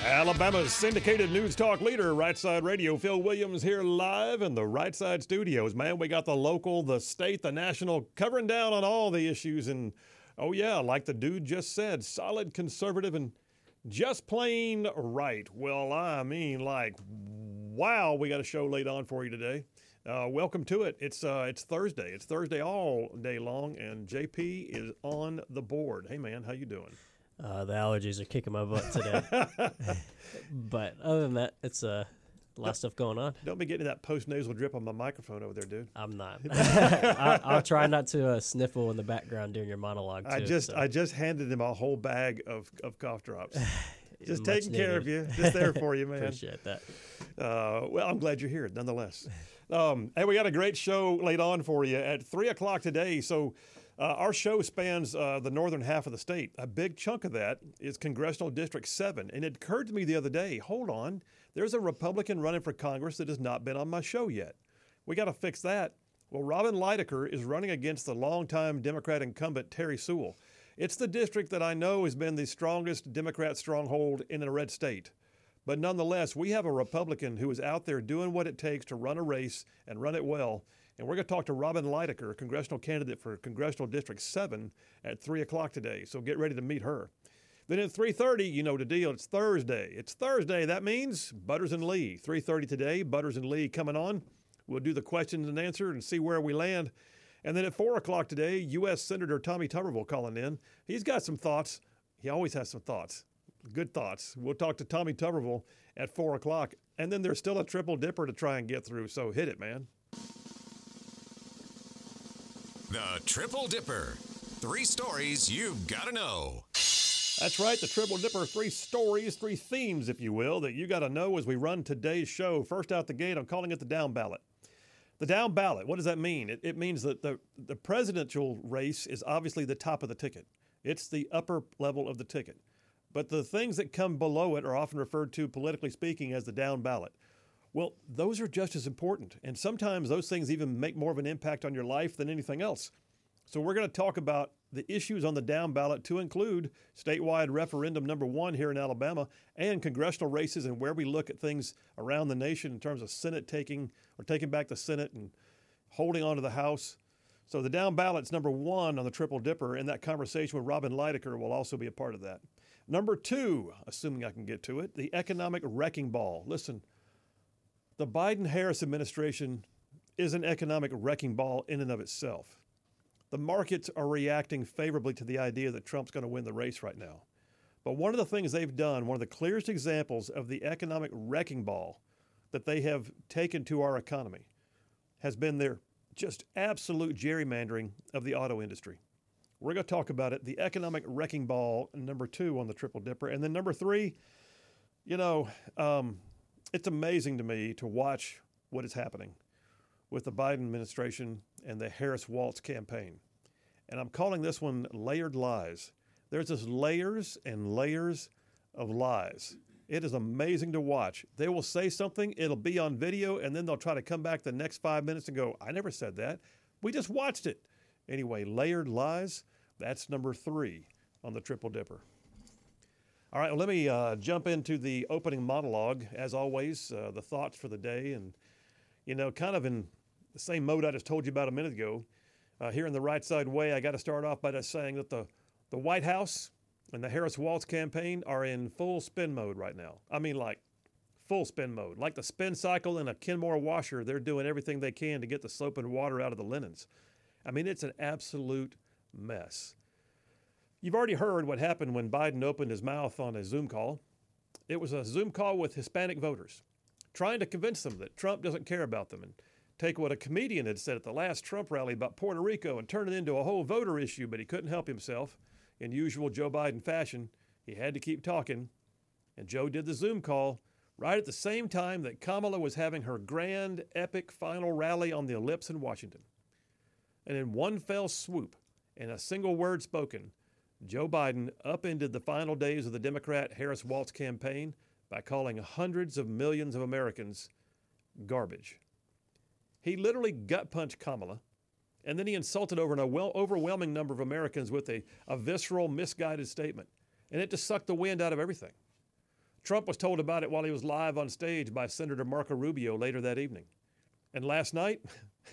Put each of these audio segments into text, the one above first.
Alabama's syndicated news talk leader, Right Side Radio. Phil Williams here live in the Right Side studios. Man, we got the local, the state, the national, covering down on all the issues. And, oh yeah, like the dude just said, solid conservative and just plain right. Well, I mean, like, wow, we got a show laid on for you today. Welcome to it. It's Thursday. It's Thursday all day long, and JP is on the board. Hey, man, how you doing? The allergies are kicking my butt today. But other than that, it's a lot of stuff going on. Don't be getting that post-nasal drip on my microphone over there, dude. I'm not. I'll try not to sniffle in the background during your monologue, too. I just handed him a whole bag of cough drops. Just Much taking care needed. of you. Just there for you, man. Appreciate that. Well, I'm glad you're here, nonetheless. Hey, we got a great show laid on for you at 3 o'clock today. So our show spans the northern half of the state. A big chunk of that is Congressional District 7. And it occurred to me the other day, hold on, there's a Republican running for Congress that has not been on my show yet. We got to fix that. Well, Robin Lydecker is running against the longtime Democrat incumbent Terry Sewell. It's the district that I know has been the strongest Democrat stronghold in a red state. But nonetheless, we have a Republican who is out there doing what it takes to run a race and run it well. And we're going to talk to Robin Lydecker, congressional candidate for Congressional District 7 at 3 o'clock today. So get ready to meet her. Then at 3:30, you know the deal. It's Thursday. It's Thursday. That means Butters and Lee. 3:30 today, Butters and Lee coming on. We'll do the questions and answer and see where we land. And then at 4 o'clock today, U.S. Senator Tommy Tuberville calling in. He's got some thoughts. He always has some thoughts. Good thoughts. We'll talk to Tommy Tuberville at 4 o'clock. And then there's still a triple dipper to try and get through. So hit it, man. The Triple Dipper. 3 stories you've got to know. That's right, the Triple Dipper, 3 stories, 3 themes, if you will, that you got to know as we run today's show. First out the gate, I'm calling it the down ballot. The down ballot, what does that mean? It means that the presidential race is obviously the top of the ticket. It's the upper level of the ticket. But the things that come below it are often referred to, politically speaking, as the down ballot. Well, those are just as important. And sometimes those things even make more of an impact on your life than anything else. So we're going to talk about the issues on the down ballot to include statewide referendum number 1 here in Alabama and congressional races and where we look at things around the nation in terms of Senate taking back the Senate and holding on to the House. So the down ballot's number 1 on the Triple Dipper, and that conversation with Robin Lydecker will also be a part of that. Number 2, assuming I can get to it, the economic wrecking ball. Listen, the Biden-Harris administration is an economic wrecking ball in and of itself. The markets are reacting favorably to the idea that Trump's going to win the race right now. But one of the things they've done, one of the clearest examples of the economic wrecking ball that they have taken to our economy, has been their just absolute gerrymandering of the auto industry. We're going to talk about it, the economic wrecking ball, number 2 on the Triple Dipper. And then number 3, it's amazing to me to watch what is happening with the Biden administration and the Harris-Walz campaign. And I'm calling this one layered lies. There's just layers and layers of lies. It is amazing to watch. They will say something, it'll be on video, and then they'll try to come back the next 5 minutes and go, I never said that. We just watched it. Anyway, layered lies, that's number 3 on the Triple Dipper. All right, well, let me jump into the opening monologue. As always, the thoughts for the day. And, kind of in the same mode I just told you about a minute ago, here in the Right Side Way, I got to start off by just saying that the White House and the Harris-Walz campaign are in full spin mode right now. I mean, like, full spin mode. Like the spin cycle in a Kenmore washer, they're doing everything they can to get the soap and water out of the linens. I mean, it's an absolute mess. You've already heard what happened when Biden opened his mouth on a Zoom call. It was a Zoom call with Hispanic voters, trying to convince them that Trump doesn't care about them, and take what a comedian had said at the last Trump rally about Puerto Rico and turn it into a whole voter issue, but he couldn't help himself. In usual Joe Biden fashion, he had to keep talking, and Joe did the Zoom call right at the same time that Kamala was having her grand, epic final rally on the Ellipse in Washington. And in one fell swoop, in a single word spoken, Joe Biden upended the final days of the Democrat Harris-Walz campaign by calling hundreds of millions of Americans garbage. He literally gut-punched Kamala, and then he insulted over an overwhelming number of Americans with a visceral, misguided statement. And it just sucked the wind out of everything. Trump was told about it while he was live on stage by Senator Marco Rubio later that evening. And last night,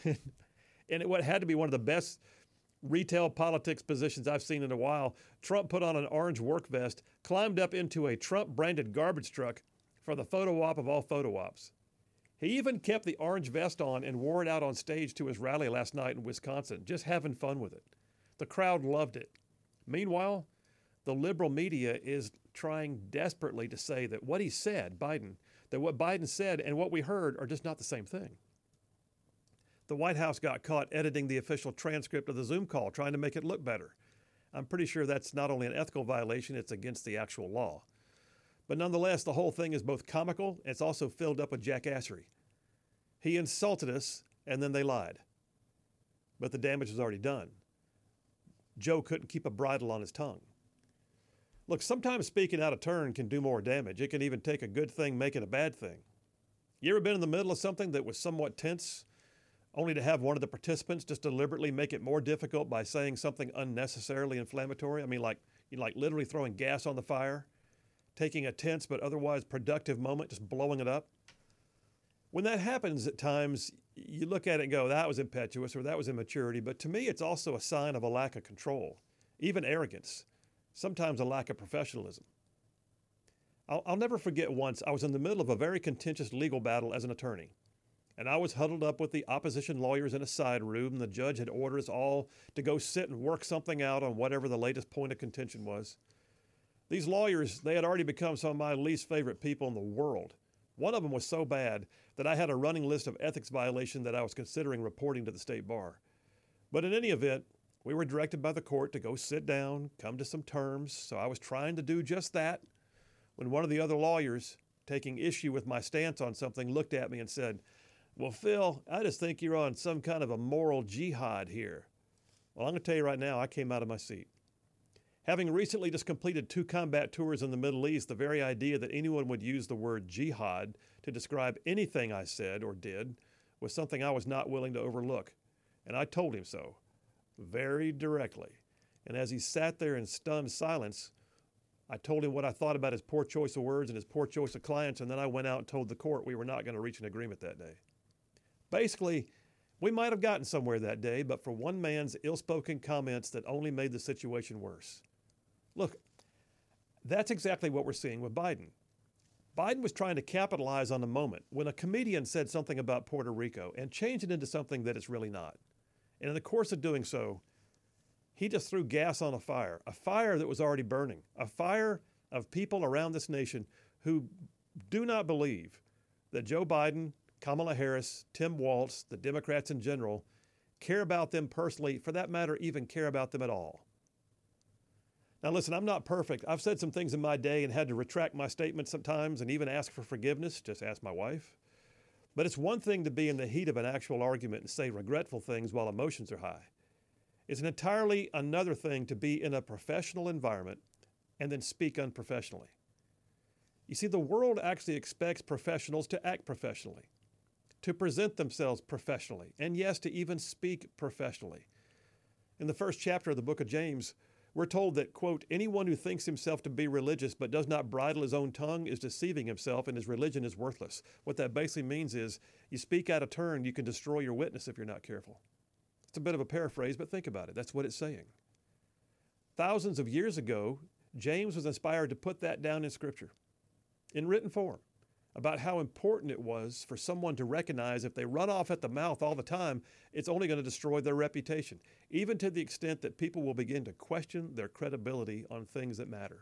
and what had to be one of the best retail politics positions I've seen in a while, Trump put on an orange work vest, climbed up into a Trump-branded garbage truck for the photo op of all photo ops. He even kept the orange vest on and wore it out on stage to his rally last night in Wisconsin, just having fun with it. The crowd loved it. Meanwhile, the liberal media is trying desperately to say that what he said, Biden, that what Biden said and what we heard are just not the same thing. The White House got caught editing the official transcript of the Zoom call, trying to make it look better. I'm pretty sure that's not only an ethical violation, it's against the actual law. But nonetheless, the whole thing is both comical, and it's also filled up with jackassery. He insulted us, and then they lied. But the damage was already done. Joe couldn't keep a bridle on his tongue. Look, sometimes speaking out of turn can do more damage. It can even take a good thing, make it a bad thing. You ever been in the middle of something that was somewhat tense, only to have one of the participants just deliberately make it more difficult by saying something unnecessarily inflammatory? I mean, like literally throwing gas on the fire, taking a tense but otherwise productive moment, just blowing it up. When that happens at times, you look at it and go, that was impetuous or that was immaturity. But to me, it's also a sign of a lack of control, even arrogance, sometimes a lack of professionalism. I'll never forget once I was in the middle of a very contentious legal battle as an attorney. And I was huddled up with the opposition lawyers in a side room, and the judge had ordered us all to go sit and work something out on whatever the latest point of contention was. These lawyers, they had already become some of my least favorite people in the world. One of them was so bad that I had a running list of ethics violations that I was considering reporting to the state bar. But in any event, we were directed by the court to go sit down, come to some terms, so I was trying to do just that when one of the other lawyers, taking issue with my stance on something, looked at me and said, "Well, Phil, I just think you're on some kind of a moral jihad here." Well, I'm going to tell you right now, I came out of my seat. Having recently just completed 2 combat tours in the Middle East, the very idea that anyone would use the word jihad to describe anything I said or did was something I was not willing to overlook. And I told him so, very directly. And as he sat there in stunned silence, I told him what I thought about his poor choice of words and his poor choice of clients, and then I went out and told the court we were not going to reach an agreement that day. Basically, we might have gotten somewhere that day, but for one man's ill-spoken comments that only made the situation worse. Look, that's exactly what we're seeing with Biden. Biden was trying to capitalize on the moment when a comedian said something about Puerto Rico and changed it into something that it's really not. And in the course of doing so, he just threw gas on a fire that was already burning, a fire of people around this nation who do not believe that Joe Biden, Kamala Harris, Tim Walz, the Democrats in general, care about them personally, for that matter, even care about them at all. Now listen, I'm not perfect. I've said some things in my day and had to retract my statements sometimes and even ask for forgiveness, just ask my wife. But it's one thing to be in the heat of an actual argument and say regretful things while emotions are high. It's an entirely another thing to be in a professional environment and then speak unprofessionally. You see, the world actually expects professionals to act professionally, to present themselves professionally, and yes, to even speak professionally. In the first chapter of the book of James, we're told that, quote, anyone who thinks himself to be religious but does not bridle his own tongue is deceiving himself and his religion is worthless. What that basically means is you speak out of turn, you can destroy your witness if you're not careful. It's a bit of a paraphrase, but think about it. That's what it's saying. Thousands of years ago, James was inspired to put that down in Scripture, in written form, about how important it was for someone to recognize if they run off at the mouth all the time, it's only going to destroy their reputation, even to the extent that people will begin to question their credibility on things that matter.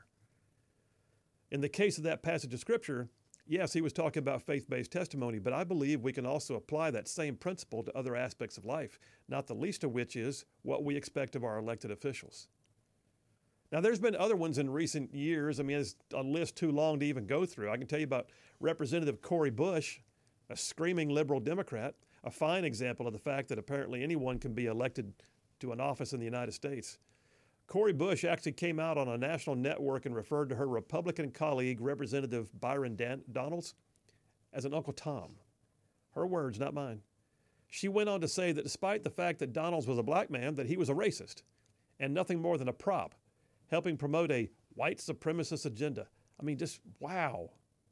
In the case of that passage of Scripture, yes, he was talking about faith-based testimony, but I believe we can also apply that same principle to other aspects of life, not the least of which is what we expect of our elected officials. Now, there's been other ones in recent years. I mean, it's a list too long to even go through. I can tell you about Representative Cori Bush, a screaming liberal Democrat, a fine example of the fact that apparently anyone can be elected to an office in the United States. Cori Bush actually came out on a national network and referred to her Republican colleague, Representative Byron Donalds, as an Uncle Tom. Her words, not mine. She went on to say that despite the fact that Donalds was a black man, that he was a racist and nothing more than a prop, helping promote a white supremacist agenda. I mean, just wow.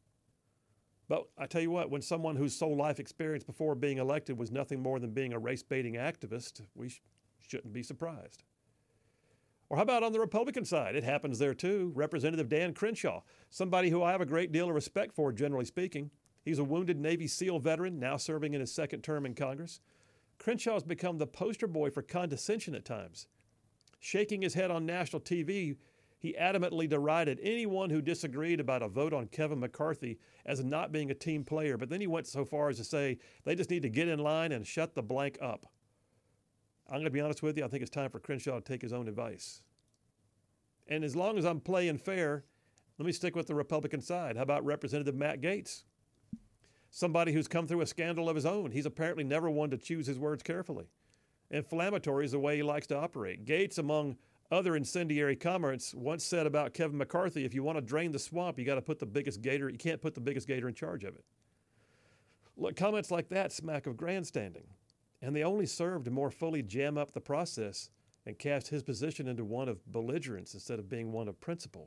But I tell you what, when someone whose sole life experience before being elected was nothing more than being a race-baiting activist, we shouldn't be surprised. Or how about on the Republican side? It happens there too. Representative Dan Crenshaw, somebody who I have a great deal of respect for, generally speaking. He's a wounded Navy SEAL veteran, now serving in his second term in Congress. Crenshaw has become the poster boy for condescension at times. Shaking his head on national TV, he adamantly derided anyone who disagreed about a vote on Kevin McCarthy as not being a team player, but then he went so far as to say they just need to get in line and shut the blank up. I'm going to be honest with you, I think it's time for Crenshaw to take his own advice. And as long as I'm playing fair, let me stick with the Republican side. How about Representative Matt Gaetz? Somebody who's come through a scandal of his own. He's apparently never one to choose his words carefully. Inflammatory is the way he likes to operate. Gaetz, among other incendiary comments, once said about Kevin McCarthy, if you want to drain the swamp, you got to put the biggest gator. You can't put the biggest gator in charge of it. Look, comments like that smack of grandstanding, and they only serve to more fully jam up the process and cast his position into one of belligerence instead of being one of principle.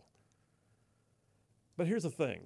But here's the thing.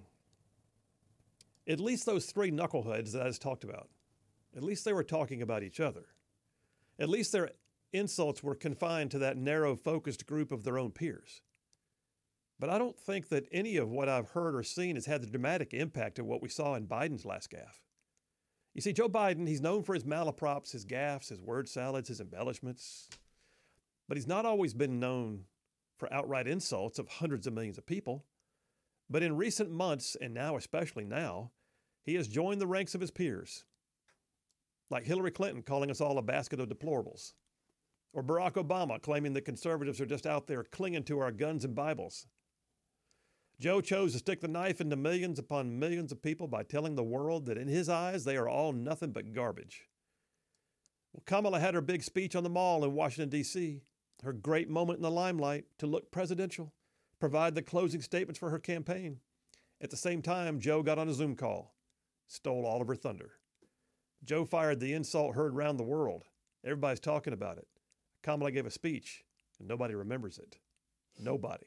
At least those three knuckleheads that I just talked about, at least they were talking about each other. At least their insults were confined to that narrow, focused group of their own peers. But I don't think that any of what I've heard or seen has had the dramatic impact of what we saw in Biden's last gaffe. You see, Joe Biden, he's known for his malaprops, his gaffes, his word salads, his embellishments. But he's not always been known for outright insults of hundreds of millions of people. But in recent months, and now especially now, he has joined the ranks of his peers. Like Hillary Clinton calling us all a basket of deplorables. Or Barack Obama claiming that conservatives are just out there clinging to our guns and Bibles. Joe chose to stick the knife into millions upon millions of people by telling the world that in his eyes they are all nothing but garbage. Well, Kamala had her big speech on the Mall in Washington, D.C., her great moment in the limelight to look presidential, provide the closing statements for her campaign. At the same time, Joe got on a Zoom call, stole all of her thunder. Joe fired the insult heard around the world. Everybody's talking about it. Kamala gave a speech, and nobody remembers it. Nobody.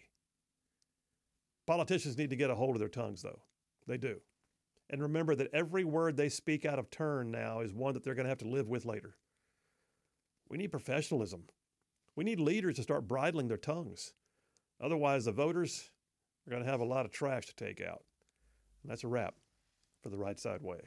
Politicians need to get a hold of their tongues, though. They do. And remember that every word they speak out of turn now is one that they're going to have to live with later. We need professionalism. We need leaders to start bridling their tongues. Otherwise, the voters are going to have a lot of trash to take out. And that's a wrap for the Right Side Way.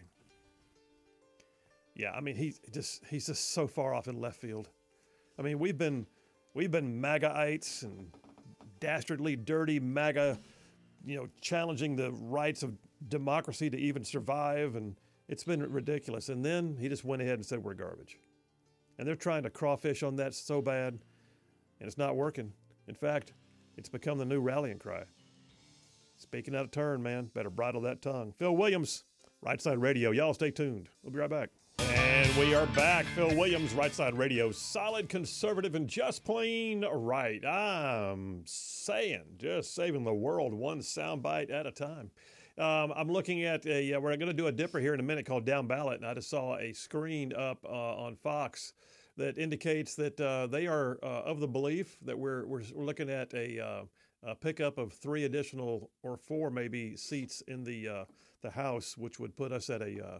Yeah, I mean, he's just so far off in left field. I mean, we've been MAGA-ites and dastardly, dirty MAGA, challenging the rights of democracy to even survive, and it's been ridiculous. And then he just went ahead and said we're garbage. And they're trying to crawfish on that so bad, and it's not working. In fact, it's become the new rallying cry. Speaking out of turn, man, better bridle that tongue. Phil Williams, Right Side Radio. Y'all stay tuned. We'll be right back. And we are back. Phil Williams, Right Side Radio. Solid, conservative, and just plain right. I'm saying, just saving the world one soundbite at a time. I'm looking at we're going to do a dipper here in a minute called Down Ballot, and I just saw a screen up on Fox that indicates that they are of the belief that we're looking at a pickup of 3 additional or 4 maybe seats in the House, which would put us at a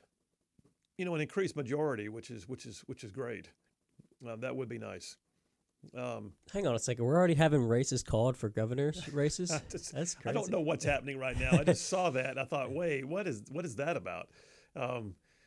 an increased majority, which is great. That would be nice. Hang on a second. We're already having races called for governor's races? That's crazy. I don't know what's happening right now. I just saw that. And I thought, wait, what is that about? I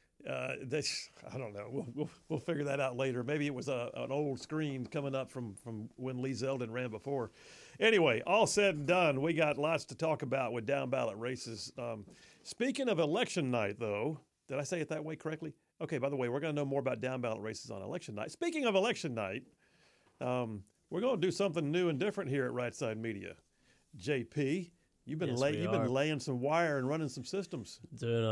don't know. We'll figure that out later. Maybe it was an old screen coming up from when Lee Zeldin ran before. Anyway, all said and done, we got lots to talk about with down ballot races. Speaking of election night, though, did I say it that way correctly? Okay, by the way, we're going to know more about down ballot races on election night. Speaking of election night, we're going to do something new and different here at Right Side Media. JP, you've been laying some wire and running some systems. Doing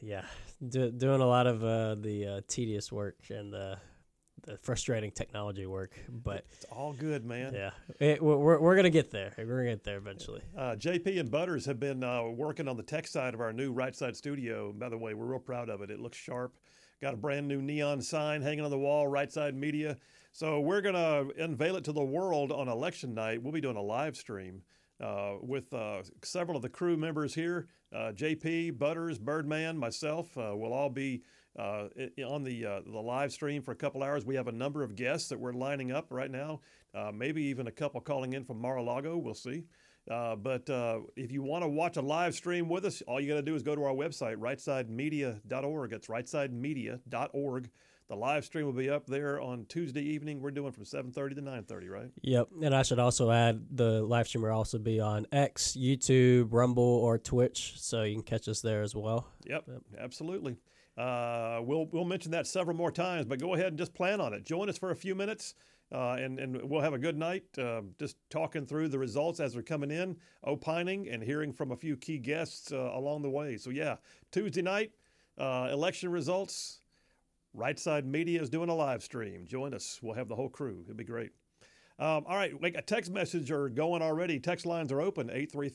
a lot of the tedious work and the frustrating technology work, but it's all good, man. Yeah, we're gonna get there. We're gonna get there eventually. JP and Butters have been working on the tech side of our new Right Side studio. By the way, we're real proud of it. It looks sharp. Got a brand new neon sign hanging on the wall, Right Side Media. So we're gonna unveil it to the world on election night. We'll be doing a live stream with several of the crew members here. JP, Butters, Birdman, myself will all be on the live stream for a couple hours. We have a number of guests that we're lining up right now, maybe even a couple calling in from Mar-a-Lago. We'll see. But if you want to watch a live stream with us, all you got to do is go to our website, rightsidemedia.org. It's rightsidemedia.org. The live stream will be up there on Tuesday evening. We're doing from 7:30 to 9:30, right? Yep. And I should also add the live stream will also be on X, YouTube, Rumble, or Twitch, so you can catch us there as well. Yep. Absolutely. We'll mention that several more times, but go ahead and just plan on it. Join us for a few minutes, and we'll have a good night just talking through the results as they're coming in, opining, and hearing from a few key guests along the way. So, yeah, Tuesday night, election results. Right Side Media is doing a live stream. Join us. We'll have the whole crew. It'll be great. All right, a text message are going already. Text lines are open,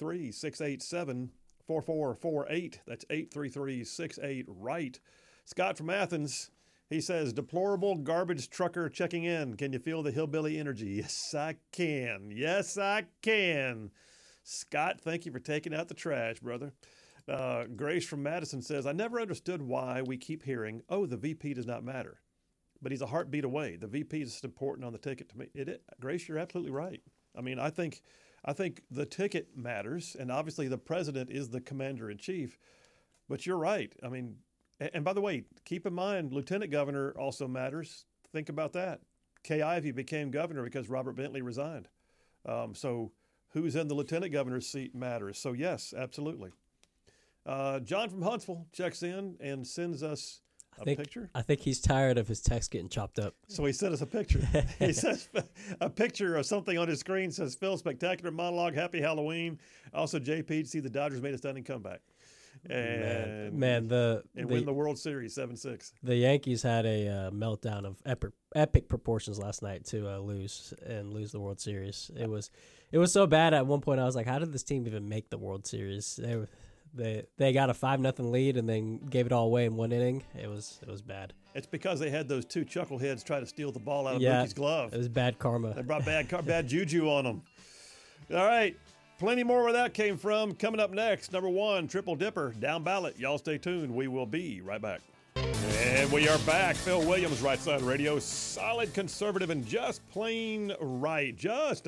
833-687-4448. That's 833-68-RIGHT. Scott from Athens, he says, deplorable garbage trucker checking in. Can you feel the hillbilly energy? Yes, I can. Yes, I can. Scott, thank you for taking out the trash, brother. Grace from Madison says, I never understood why we keep hearing, oh, the VP does not matter. But he's a heartbeat away. The VP is important on the ticket to me. Grace, you're absolutely right. I mean, I think the ticket matters, and obviously the president is the commander-in-chief. But you're right. I mean, and by the way, keep in mind, lieutenant governor also matters. Think about that. Kay Ivey became governor because Robert Bentley resigned. So who's in the lieutenant governor's seat matters. So yes, absolutely. John from Huntsville checks in and sends us a picture. I think he's tired of his text getting chopped up. So he sent us a picture. He says a picture of something on his screen says, Phil, spectacular monologue, happy Halloween. Also, JP, to see the Dodgers made a stunning comeback. And win the World Series 7-6. The Yankees had a meltdown of epic proportions last night to lose the World Series. It was so bad at one point. I was like, how did this team even make the World Series? They got a 5-0 lead and then gave it all away in one inning. It was bad. It's because they had those two chuckleheads try to steal the ball out of Mookie's glove. It was bad karma. They brought bad juju on them. All right. Plenty more where that came from. Coming up next, number 1, Triple Dipper, down ballot. Y'all stay tuned. We will be right back. And we are back. Phil Williams, Right Side Radio. Solid conservative and just plain right. Just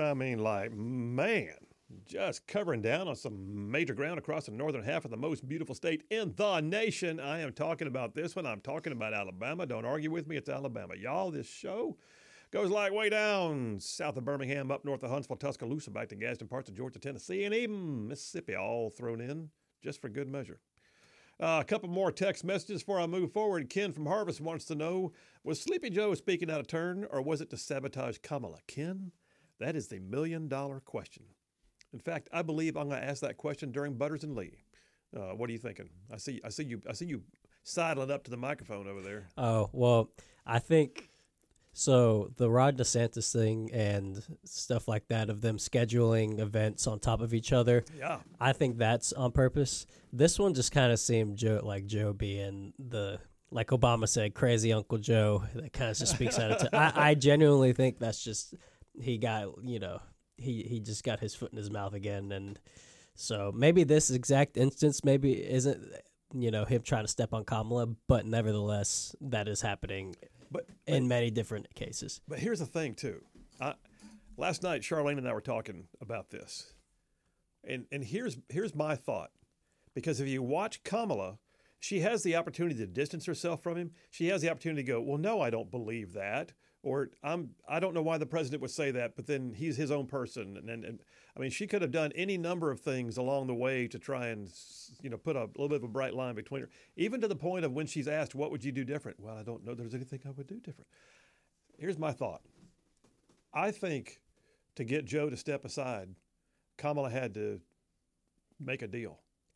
covering down on some major ground across the northern half of the most beautiful state in the nation. I am talking about this one. I'm talking about Alabama. Don't argue with me. It's Alabama. Y'all, this show goes like way down south of Birmingham, up north of Huntsville, Tuscaloosa, back to Gadsden, parts of Georgia, Tennessee, and even Mississippi, all thrown in just for good measure. A couple more text messages before I move forward. Ken from Harvest wants to know, was Sleepy Joe speaking out of turn, or was it to sabotage Kamala? Ken, that is the $1 million question. In fact, I believe I'm going to ask that question during Butters and Lee. What are you thinking? I see you sidling up to the microphone over there. Oh, well, I think so. The Ron DeSantis thing and stuff like that of them scheduling events on top of each other. Yeah, I think that's on purpose. This one just kind of seemed Joe being like Obama said, crazy Uncle Joe. That kind of just speaks out of turn. I genuinely think that's just he got He just got his foot in his mouth again, and so maybe this exact instance maybe isn't him trying to step on Kamala, but nevertheless that is happening in many different cases. But here's the thing too. Last night Charlene and I were talking about this, and here's my thought, because if you watch Kamala, she has the opportunity to distance herself from him. She has the opportunity to go, well, no, I don't believe that. Or I don't know why the president would say that, but then he's his own person. And I mean, she could have done any number of things along the way to try and, put a little bit of a bright line between her, even to the point of when she's asked, what would you do different? Well, I don't know there's anything I would do different. Here's my thought. I think to get Joe to step aside, Kamala had to make a deal.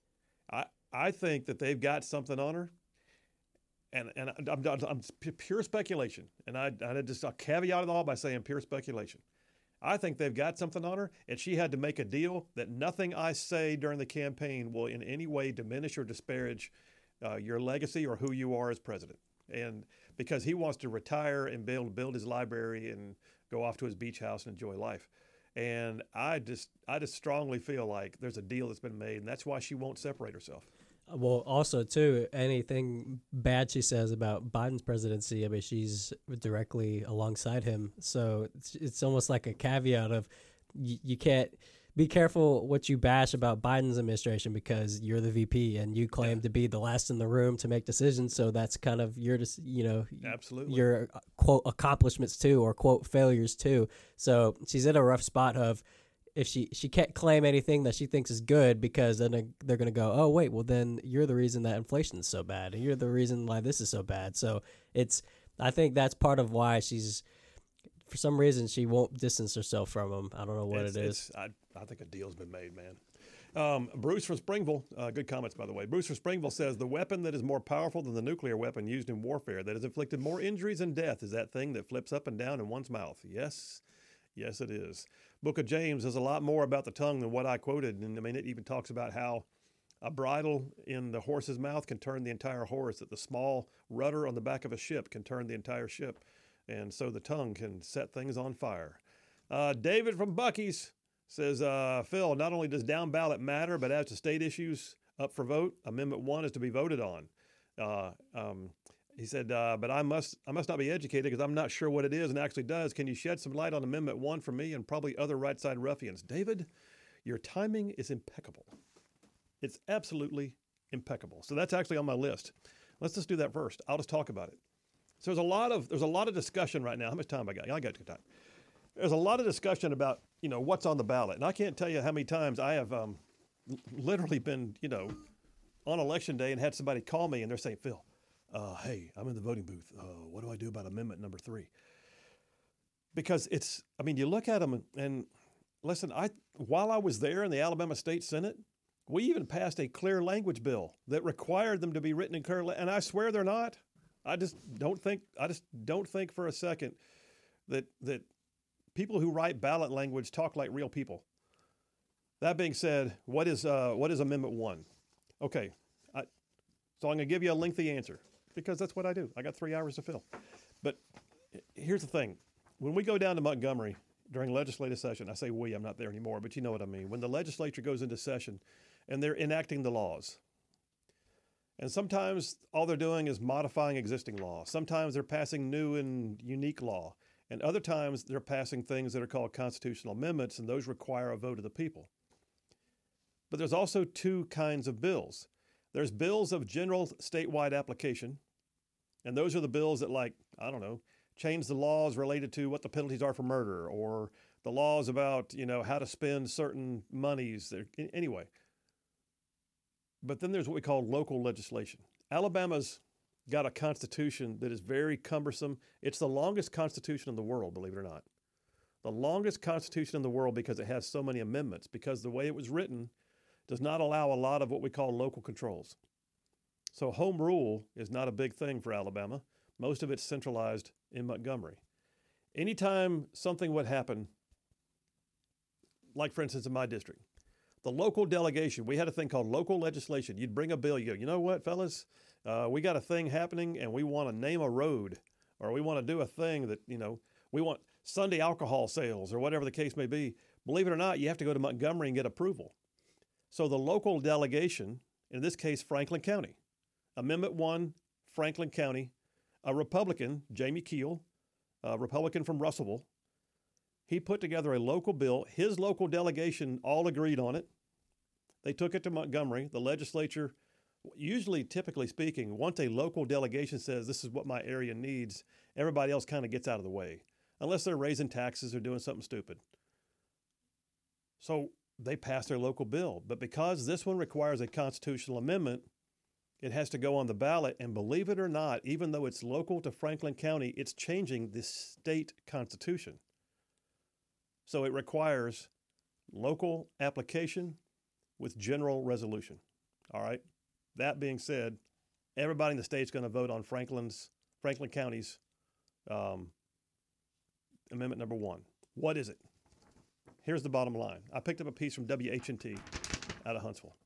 I think that they've got something on her. And I'm pure speculation, and I'll caveat it all by saying pure speculation. I think they've got something on her, and she had to make a deal that nothing I say during the campaign will in any way diminish or disparage your legacy or who you are as president. And because he wants to retire and be able to build his library and go off to his beach house and enjoy life. And I just strongly feel like there's a deal that's been made, and that's why she won't separate herself. Well, also too, anything bad she says about Biden's presidency, I mean, she's directly alongside him. So it's almost like a caveat of you can't be careful what you bash about Biden's administration because you're the VP and you claim to be the last in the room to make decisions. So that's kind of your, Absolutely. your quote accomplishments too, or quote failures too. So she's in a rough spot of, if she can't claim anything that she thinks is good, because then they're going to go, oh, wait, well, then you're the reason that inflation is so bad, and you're the reason why this is so bad. So I think that's part of why she's, for some reason, she won't distance herself from him. I don't know what it is. I think a deal's been made, man. Bruce from Springville, good comments, by the way. Bruce from Springville says, the weapon that is more powerful than the nuclear weapon used in warfare that has inflicted more injuries and death is that thing that flips up and down in one's mouth. Yes, it is. Book of James is a lot more about the tongue than what I quoted. And I mean, it even talks about how a bridle in the horse's mouth can turn the entire horse, that the small rudder on the back of a ship can turn the entire ship. And so the tongue can set things on fire. David from Bucky's says, Phil, not only does down ballot matter, but as to state issues up for vote, Amendment 1 is to be voted on. He said, but I must not be educated because I'm not sure what it is and actually does. Can you shed some light on Amendment 1 for me and probably other right side ruffians? David, your timing is impeccable. It's absolutely impeccable. So that's actually on my list. Let's just do that first. I'll just talk about it. So there's a lot of discussion right now. How much time I got? I got good time. There's a lot of discussion about, what's on the ballot. And I can't tell you how many times I have literally been, on election day and had somebody call me and they're saying, Phil, hey, I'm in the voting booth. What do I do about amendment number 3? Because you look at them and listen, while I was there in the Alabama State Senate, we even passed a clear language bill that required them to be written in clear language. And I swear they're not. I just don't think for a second that people who write ballot language talk like real people. That being said, what is Amendment 1? Okay, so I'm going to give you a lengthy answer because that's what I do. I got 3 hours to fill. But here's the thing. When we go down to Montgomery during legislative session, I say we, I'm not there anymore, but you know what I mean. When the legislature goes into session and they're enacting the laws, and sometimes all they're doing is modifying existing law. Sometimes they're passing new and unique law. And other times they're passing things that are called constitutional amendments, and those require a vote of the people. But there's also 2 kinds of bills. There's bills of general statewide application, and those are the bills that, change the laws related to what the penalties are for murder, or the laws about, how to spend certain monies. Anyway. But then there's what we call local legislation. Alabama's got a constitution that is very cumbersome. It's the longest constitution in the world, believe it or not. The longest constitution in the world because it has so many amendments, because the way it was written does not allow a lot of what we call local controls. So home rule is not a big thing for Alabama. Most of it's centralized in Montgomery. Anytime something would happen, like for instance in my district, the local delegation, we had a thing called local legislation. You'd bring a bill, you go, you know what, fellas? We got a thing happening and we want to name a road, or we want to do a thing that, we want Sunday alcohol sales or whatever the case may be. Believe it or not, you have to go to Montgomery and get approval. So the local delegation, in this case, Franklin County, Amendment 1, Franklin County, a Republican, Jamie Keel, a Republican from Russellville, he put together a local bill. His local delegation all agreed on it. They took it to Montgomery. The legislature, typically speaking, once a local delegation says this is what my area needs, everybody else kind of gets out of the way, unless they're raising taxes or doing something stupid. So they passed their local bill. But because this one requires a constitutional amendment, it has to go on the ballot. And believe it or not, even though it's local to Franklin County, it's changing the state constitution. So it requires local application with general resolution. All right. That being said, everybody in the state's going to vote on Franklin County's amendment number 1. What is it? Here's the bottom line. I picked up a piece from WHNT out of Huntsville.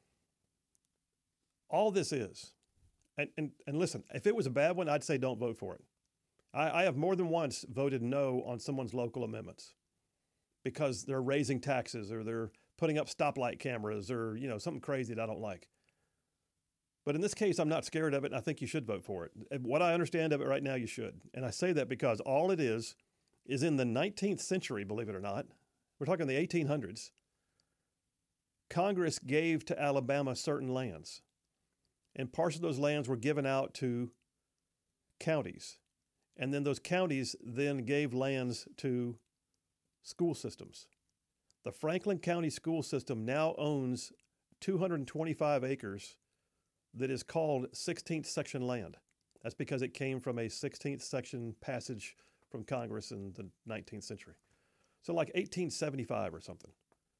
All this is, and listen, if it was a bad one, I'd say don't vote for it. I have more than once voted no on someone's local amendments. because they're raising taxes or they're putting up stoplight cameras or, something crazy that I don't like. But in this case, I'm not scared of it, and I think you should vote for it. And what I understand of it right now, you should. And I say that because all it is in the 19th century, believe it or not. We're talking the 1800s. Congress gave to Alabama certain lands, and parts of those lands were given out to counties. And then those counties then gave lands to school systems. The Franklin County school system now owns 225 acres that is called 16th section land. That's because it came from a 16th section passage from Congress in the 19th century. So like 1875 or something.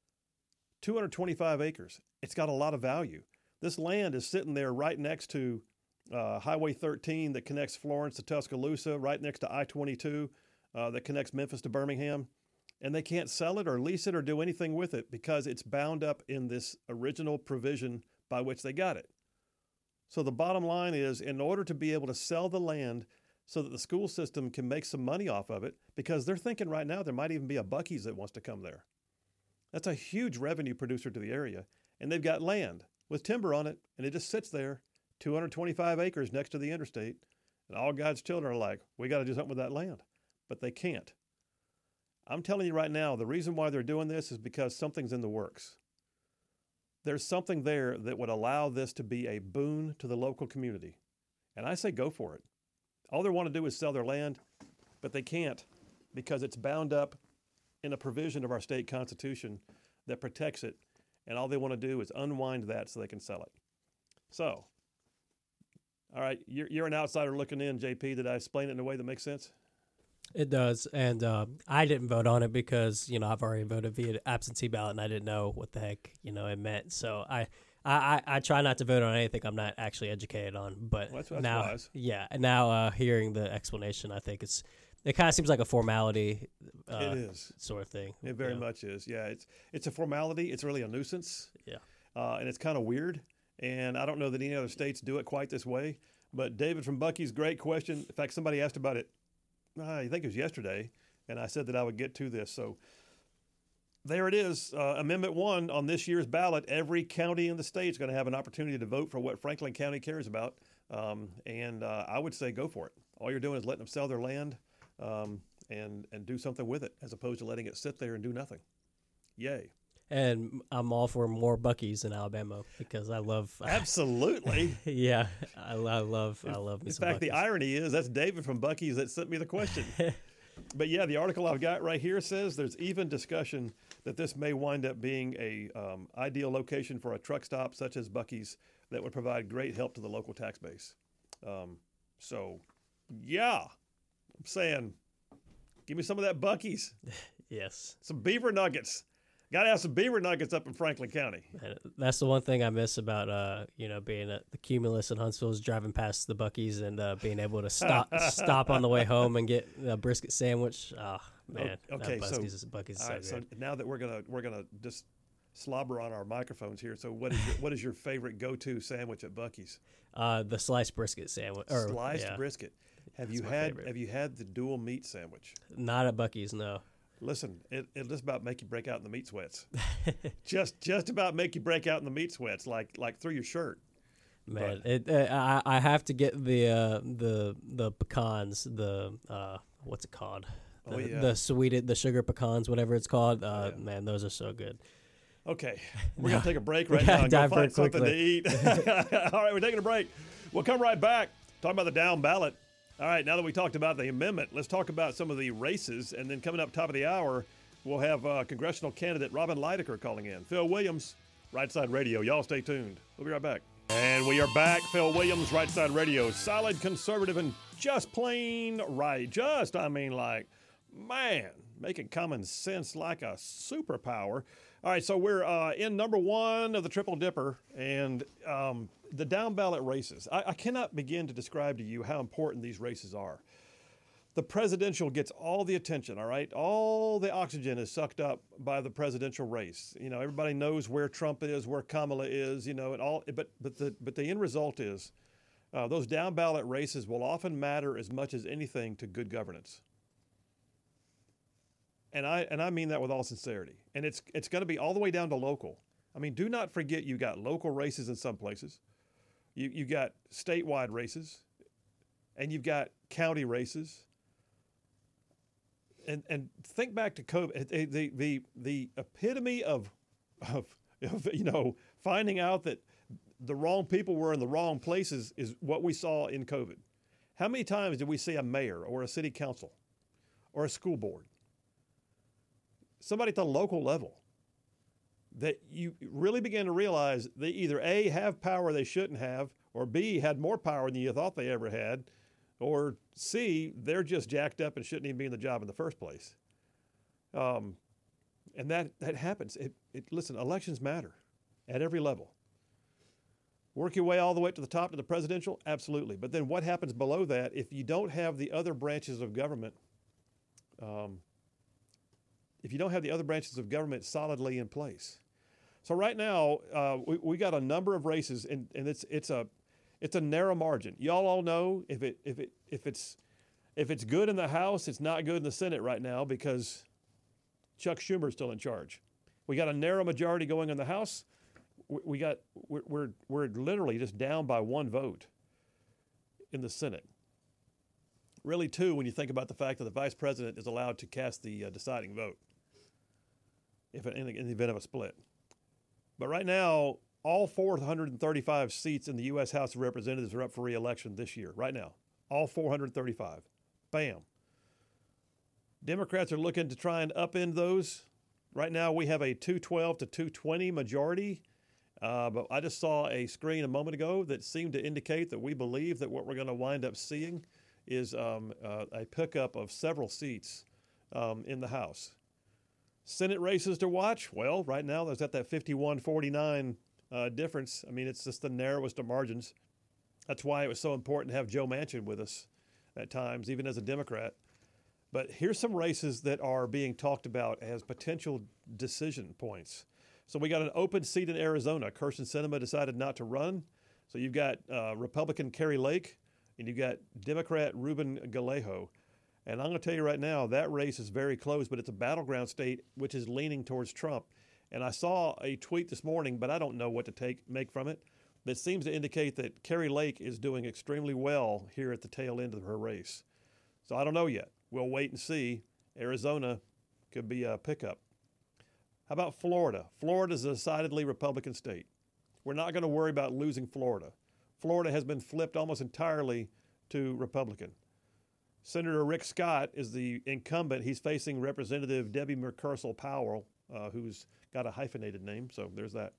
225 acres. It's got a lot of value. This land is sitting there right next to Highway 13 that connects Florence to Tuscaloosa, right next to I-22 that connects Memphis to Birmingham. And they can't sell it or lease it or do anything with it because it's bound up in this original provision by which they got it. So the bottom line is, in order to be able to sell the land so that the school system can make some money off of it, because they're thinking right now there might even be a Buc-ee's that wants to come there. That's a huge revenue producer to the area. And they've got land with timber on it, and it just sits there, 225 acres next to the interstate. And all God's children are like, we got to do something with that land. But they can't. I'm telling you right now, the reason why they're doing this is because something's in the works. There's something there that would allow this to be a boon to the local community. And I say go for it. All they want to do is sell their land, but they can't because it's bound up in a provision of our state constitution that protects it. And all they want to do is unwind that so they can sell it. So, all right, you're an outsider looking in, JP. Did I explain it in a way that makes sense? It does, and I didn't vote on it because I've already voted via absentee ballot, and I didn't know what the heck it meant. So I try not to vote on anything I'm not actually educated on. But that's now, wise. yeah, and now hearing the explanation, I think it kind of seems like a formality. It is sort of thing. It very much is. Yeah, it's a formality. It's really a nuisance. Yeah, and it's kind of weird. And I don't know that any other states do it quite this way. But David from Buc-ee's, great question. In fact, somebody asked about it. I think it was yesterday, and I said that I would get to this. So there it is. Amendment 1 on this year's ballot. Every county in the state is going to have an opportunity to vote for what Franklin County cares about. And I would say go for it. All you're doing is letting them sell their land and do something with it as opposed to letting it sit there and do nothing. Yay. And I'm all for more Buc-ee's in Alabama because I love. Absolutely. Yeah, I love me In some fact, Buc-ee's. the irony is that's David from Buc-ee's that sent me the question. But yeah, the article I've got right here says there's even discussion that this may wind up being a ideal location for a truck stop such as Buc-ee's that would provide great help to the local tax base. So, yeah, I'm saying give me some of that Buc-ee's. Yes. Some beaver nuggets. Got to have some beaver nuggets up in Franklin County. And that's the one thing I miss about being at the Cumulus in Huntsville is driving past the Buc-ee's and being able to stop on the way home and get a brisket sandwich. Oh man, okay. Buc-ee's is so so good. now that we're gonna just slobber on our microphones here. So what is your favorite go-to sandwich at Buc-ee's? The sliced brisket sandwich. Sliced brisket. Have you had the dual meat sandwich? Not at Buc-ee's, no. Listen, it'll just about make you break out in the meat sweats. just about make you break out in the meat sweats, like through your shirt. Man, I have to get the pecans, what's it called? The sugar pecans, whatever it's called. Man, those are so good. Okay, we're gonna take a break right now and go find something to eat. All right, we're taking a break. We'll come right back. Talking about the down ballot. All right, now that we talked about the amendment, let's talk about some of the races. And then coming up top of the hour, we'll have congressional candidate Robin Leidecker calling in. Phil Williams, Right Side Radio. Y'all stay tuned. We'll be right back. And we are back. Phil Williams, Right Side Radio. Solid conservative and just plain right. Making common sense like a superpower. All right, so we're in number 1 of the Triple Dipper, and the down ballot races. I cannot begin to describe to you how important these races are. The presidential gets all the attention, all right? All the oxygen is sucked up by the presidential race. Everybody knows where Trump is, where Kamala is, and all. But the end result is those down ballot races will often matter as much as anything to good governance. And I mean that with all sincerity. And it's going to be all the way down to local. I mean, do not forget you got local races in some places. You got statewide races, and you've got county races. And think back to COVID. The epitome of finding out that the wrong people were in the wrong places is what we saw in COVID. How many times did we see a mayor or a city council or a school board, somebody at the local level, that you really began to realize they either A, have power they shouldn't have, or B, had more power than you thought they ever had, or C, they're just jacked up and shouldn't even be in the job in the first place. And that happens. Listen, elections matter at every level. Work your way all the way to the top to the presidential? Absolutely. But then what happens below that if you don't have the other branches of government solidly in place? So right now, we got a number of races, and it's a narrow margin. Y'all all know if it's good in the House, it's not good in the Senate right now because Chuck Schumer's still in charge. We got a narrow majority going in the House. We're literally just down by one vote in the Senate. Really, two, when you think about the fact that the vice president is allowed to cast the deciding vote in the event of a split. But right now, all 435 seats in the U.S. House of Representatives are up for re-election this year. Right now, all 435. Bam. Democrats are looking to try and upend those. Right now, we have a 212 to 220 majority. But I just saw a screen a moment ago that seemed to indicate that we believe that what we're going to wind up seeing is a pickup of several seats in the House. Senate races to watch? Well, right now there's at that 51-49 difference. I mean, it's just the narrowest of margins. That's why it was so important to have Joe Manchin with us at times, even as a Democrat. But here's some races that are being talked about as potential decision points. So we got an open seat in Arizona. Kyrsten Sinema decided not to run. So you've got Republican Kari Lake, and you've got Democrat Ruben Gallego. And I'm going to tell you right now, that race is very close, but it's a battleground state, which is leaning towards Trump. And I saw a tweet this morning, but I don't know what to make from it, that seems to indicate that Kari Lake is doing extremely well here at the tail end of her race. So I don't know yet. We'll wait and see. Arizona could be a pickup. How about Florida? Florida is a decidedly Republican state. We're not going to worry about losing Florida. Florida has been flipped almost entirely to Republican. Senator Rick Scott is the incumbent. He's facing Representative Debbie McCursell Powell, who's got a hyphenated name, so there's that.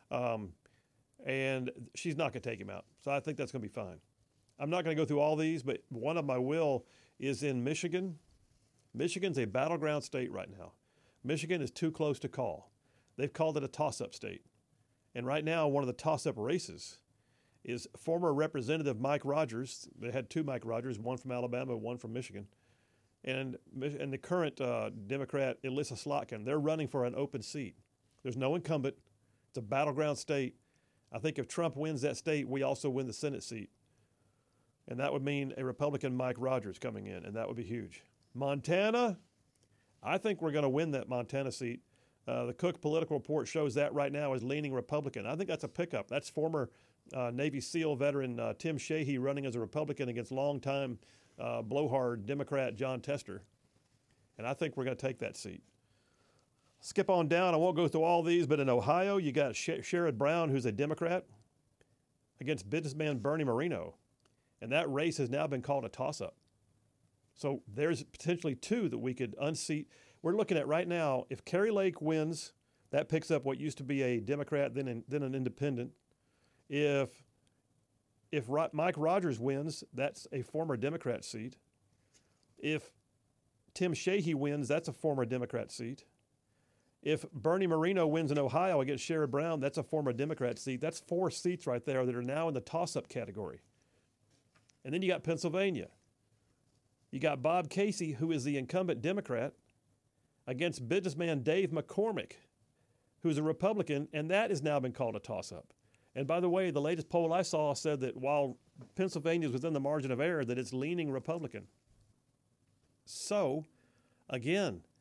And she's not going to take him out. So I think that's going to be fine. I'm not going to go through all these, but one of my will is in Michigan. Michigan's a battleground state right now. Michigan is too close to call. They've called it a toss-up state. And right now, one of the toss-up races is former Representative Mike Rogers. They had two Mike Rogers, one from Alabama, one from Michigan. And the current Democrat, Elissa Slotkin, they're running for an open seat. There's no incumbent. It's a battleground state. I think if Trump wins that state, we also win the Senate seat. And that would mean a Republican Mike Rogers coming in, and that would be huge. Montana, I think we're going to win that Montana seat. The Cook Political Report shows that right now is leaning Republican. I think that's a pickup. That's former Navy SEAL veteran Tim Sheehy running as a Republican against longtime blowhard Democrat John Tester. And I think we're going to take that seat. Skip on down. I won't go through all these, but in Ohio, you got Sherrod Brown, who's a Democrat, against businessman Bernie Moreno. And that race has now been called a toss-up. So there's potentially two that we could unseat. We're looking at right now, if Kari Lake wins, that picks up what used to be a Democrat, then an independent. If Mike Rogers wins, that's a former Democrat seat. If Tim Sheehy wins, that's a former Democrat seat. If Bernie Moreno wins in Ohio against Sherrod Brown, that's a former Democrat seat. That's 4 seats right there that are now in the toss-up category. And then you got Pennsylvania. You got Bob Casey, who is the incumbent Democrat, against businessman Dave McCormick, who's a Republican, and that has now been called a toss-up. And by the way, the latest poll I saw said that while Pennsylvania is within the margin of error, that it's leaning Republican. So, again,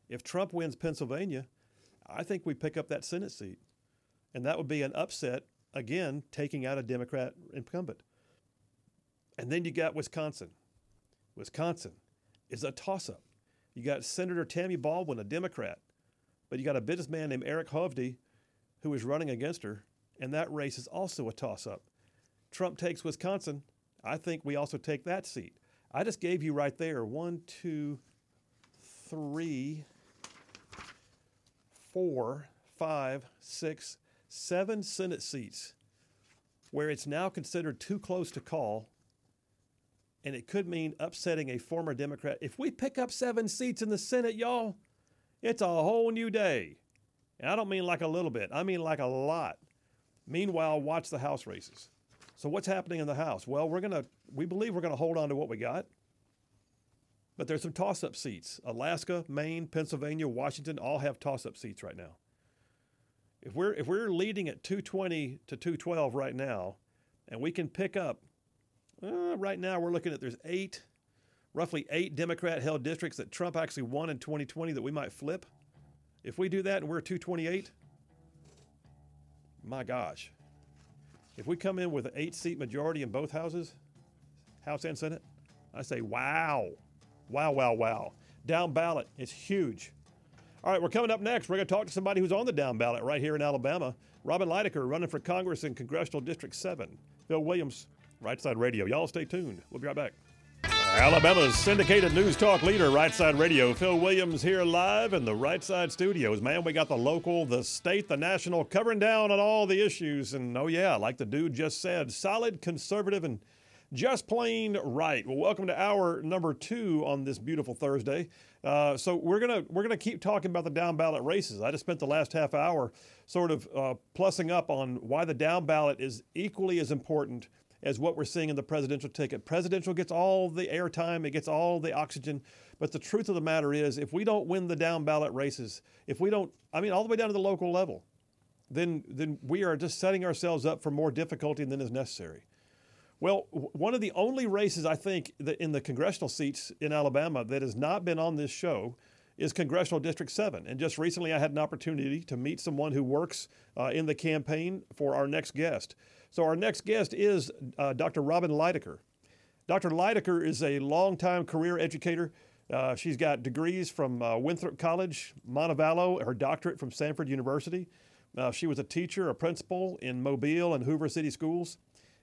If Trump wins Pennsylvania, I think we pick up that Senate seat. And that would be an upset, again, taking out a Democrat incumbent. And then you got Wisconsin. Wisconsin is a toss-up. You got Senator Tammy Baldwin, a Democrat, but you got a businessman named Eric Hovde who is running against her, and that race is also a toss-up. Trump takes Wisconsin. I think we also take that seat. I just gave you right there 1, 2, 3, 4, 5, 6, 7 Senate seats where it's now considered too close to call, and it could mean upsetting a former Democrat. If we pick up 7 seats in the Senate, y'all, it's a whole new day. And I don't mean like a little bit. I mean like a lot. Meanwhile, watch the House races. So what's happening in the House? Well, we believe we're going to hold on to what we got. But there's some toss-up seats. Alaska, Maine, Pennsylvania, Washington all have toss-up seats right now. If we're leading at 220 to 212 right now, and we can pick up, right now we're looking at there's roughly 8 Democrat-held districts that Trump actually won in 2020 that we might flip. If we do that and we're at 228, my gosh. If we come in with an 8-seat majority in both houses, House and Senate, I say, wow. Wow, wow, wow. Down ballot is huge. All right, we're coming up next. We're going to talk to somebody who's on the down ballot right here in Alabama. Robin Lydecker running for Congress in Congressional District 7. Phil Williams, Right Side Radio. Y'all stay tuned. We'll be right back. Alabama's syndicated news talk leader, Right Side Radio. Phil Williams here live in the Right Side studios. Man, we got the local, the state, the national, covering down on all the issues. And, oh, yeah, like the dude just said, solid, conservative, and just plain right. Well, welcome to hour number 2 on this beautiful Thursday. So we're gonna keep talking about the down ballot races. I just spent the last half hour sort of plussing up on why the down ballot is equally as important as what we're seeing in the presidential ticket. Presidential gets all the airtime, it gets all the oxygen, but the truth of the matter is, if we don't win the down ballot races, if we don't, all the way down to the local level, then we are just setting ourselves up for more difficulty than is necessary. Well, one of the only races, I think, that in the congressional seats in Alabama that has not been on this show is Congressional District 7. And just recently I had an opportunity to meet someone who works in the campaign for our next guest. So our next guest is Dr. Robin Lydecker. Dr. Lydecker is a longtime career educator. She's got degrees from Winthrop College, Montevallo, her doctorate from Stanford University. She was a teacher, a principal in Mobile and Hoover City schools.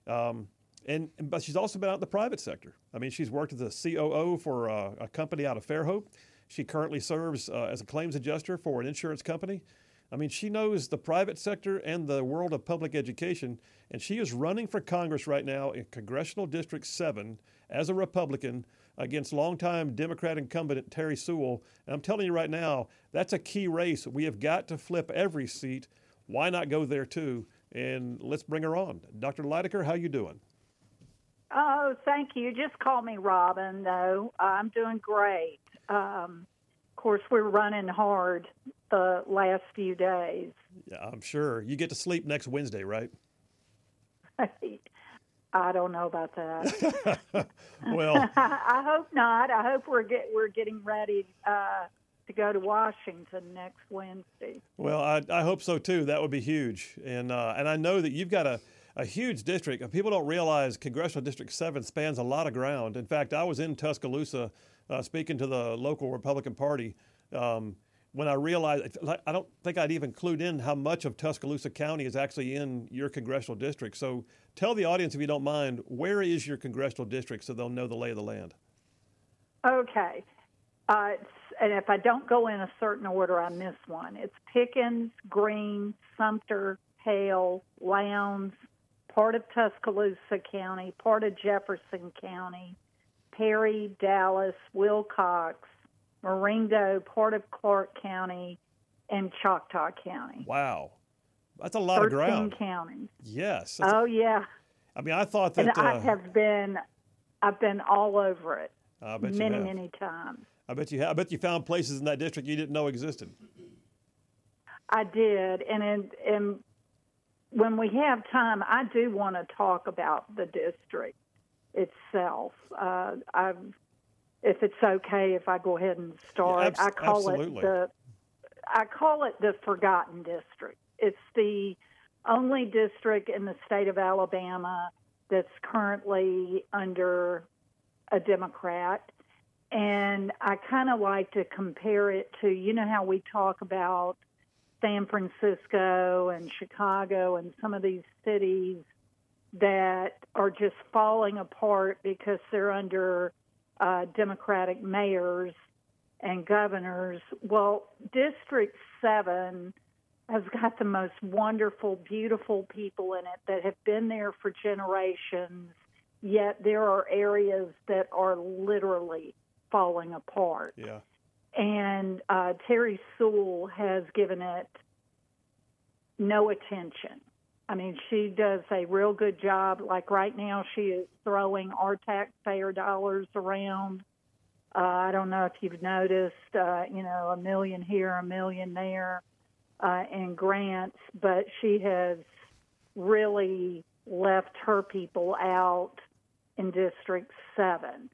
But she's also been out in the private sector. She's worked as a COO for a company out of Fairhope. She currently serves as a claims adjuster for an insurance company. She knows the private sector and the world of public education, and she is running for Congress right now in Congressional District 7 as a Republican against longtime Democrat incumbent Terry Sewell. And I'm telling you right now, that's a key race. We have got to flip every seat. Why not go there too? And let's bring her on. Dr. Lydecker, how you doing? Oh, thank you. Just call me Robin, though. I'm doing great. Of course, we're running hard the last few days. Yeah, I'm sure. You get to sleep next Wednesday, right? I don't know about that. Well, I hope not. I hope we're getting ready to go to Washington next Wednesday. Well, I hope so, too. That would be huge. And I know that you've got a huge district. People don't realize Congressional District 7 spans a lot of ground. In fact, I was in Tuscaloosa speaking to the local Republican Party when I realized, I don't think I'd even clued in how much of Tuscaloosa County is actually in your congressional district. So tell the audience, if you don't mind, where is your congressional district so they'll know the lay of the land? Okay. And if I don't go in a certain order, I miss one. It's Pickens, Greene, Sumter, Hale, Lowndes, part of Tuscaloosa County, part of Jefferson County, Perry, Dallas, Wilcox, Marengo, part of Clark County, and Choctaw County. Wow. That's a lot of ground. 13 counties. Yes. Oh, yeah. I thought that... And I've been all over it many times. I bet you found places in that district you didn't know existed. I did. And when we have time, I do want to talk about the district itself. if it's okay if I go ahead and start. Yeah, I call absolutely. it the Forgotten District. It's the only district in the state of Alabama that's currently under a Democrat. And I kind of like to compare it to, you know, how we talk about San Francisco and Chicago and some of these cities that are just falling apart because they're under Democratic mayors and governors. Well, District 7 has got the most wonderful, beautiful people in it that have been there for generations, yet there are areas that are literally falling apart. Yeah. And Terry Sewell has given it no attention. I mean, she does a real good job. Like right now, she is throwing our taxpayer dollars around. I don't know if you've noticed, $1 million here, $1 million there in grants, but she has really left her people out in District 7.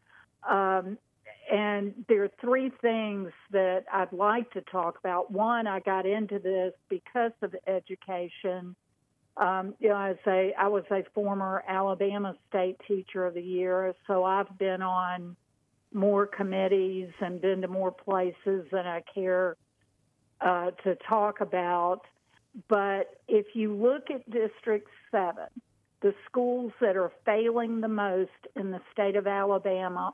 And there are three things that I'd like to talk about. One, I got into this because of education. I was a former Alabama State Teacher of the Year, so I've been on more committees and been to more places than I care to talk about. But if you look at District 7, the schools that are failing the most in the state of Alabama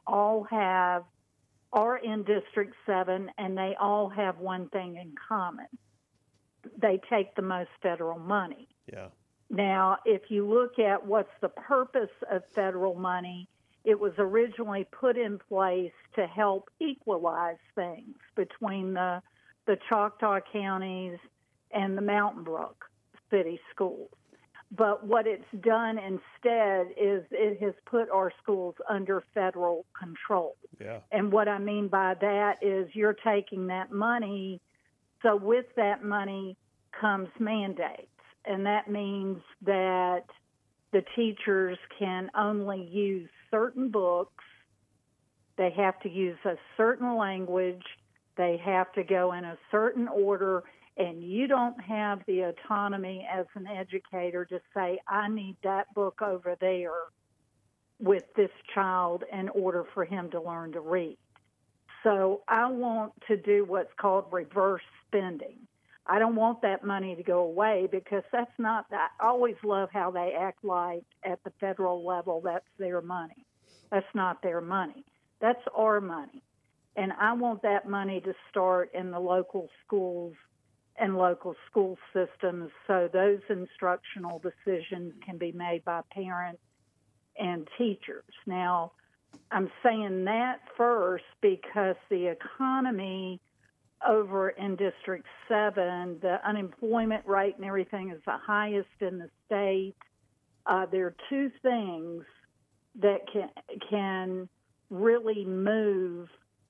are in District 7, and they all have one thing in common. They take the most federal money. Yeah. Now, if you look at what's the purpose of federal money, it was originally put in place to help equalize things between the Choctaw counties and the Mountain Brook city schools. But what it's done instead is it has put our schools under federal control. Yeah. And what I mean by that is you're taking that money, so with that money comes mandates. And that means that the teachers can only use certain books, they have to use a certain language, they have to go in a certain order, and you don't have the autonomy as an educator to say, I need that book over there with this child in order for him to learn to read. So I want to do what's called reverse spending. I don't want that money to go away because that's not that. I always love how they act like at the federal level that's their money. That's not their money. That's our money. And I want that money to start in the local schools and local school systems so those instructional decisions can be made by parents and teachers. Now, I'm saying that first because the economy over in District 7, the unemployment rate and everything is the highest in the state. There are two things that can really move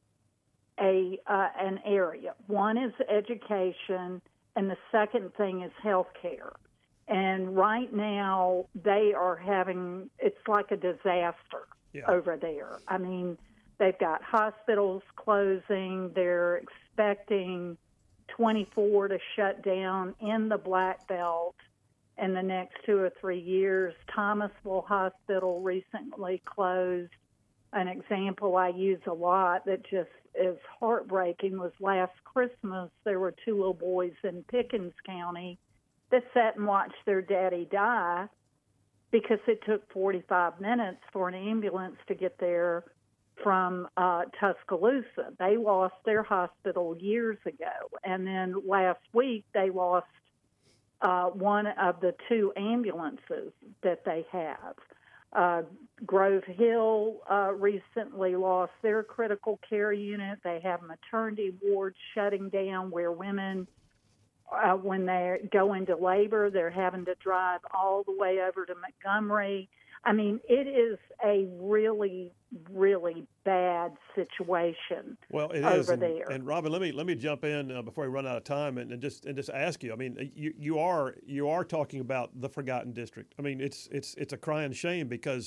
an area. One is education, and the second thing is health care. And right now, they are having, it's like a disaster over there. I mean, they've got hospitals closing. They're expecting 24 to shut down in the Black Belt in the next 2 or 3 years. Thomasville Hospital recently closed. An example I use a lot that just is heartbreaking was last Christmas, there were 2 little boys in Pickens County that sat and watched their daddy die because it took 45 minutes for an ambulance to get there from Tuscaloosa. They lost their hospital years ago. And then last week, they lost one of the 2 ambulances that they have. Grove Hill recently lost their critical care unit. They have maternity wards shutting down where women, when they go into labor, they're having to drive all the way over to Montgomery. I mean, it is a really, really bad situation. Well, it over is. there. And Robin, let me jump in before we run out of time and just ask you. I mean, you are talking about the Forgotten District. I mean, it's a crying shame because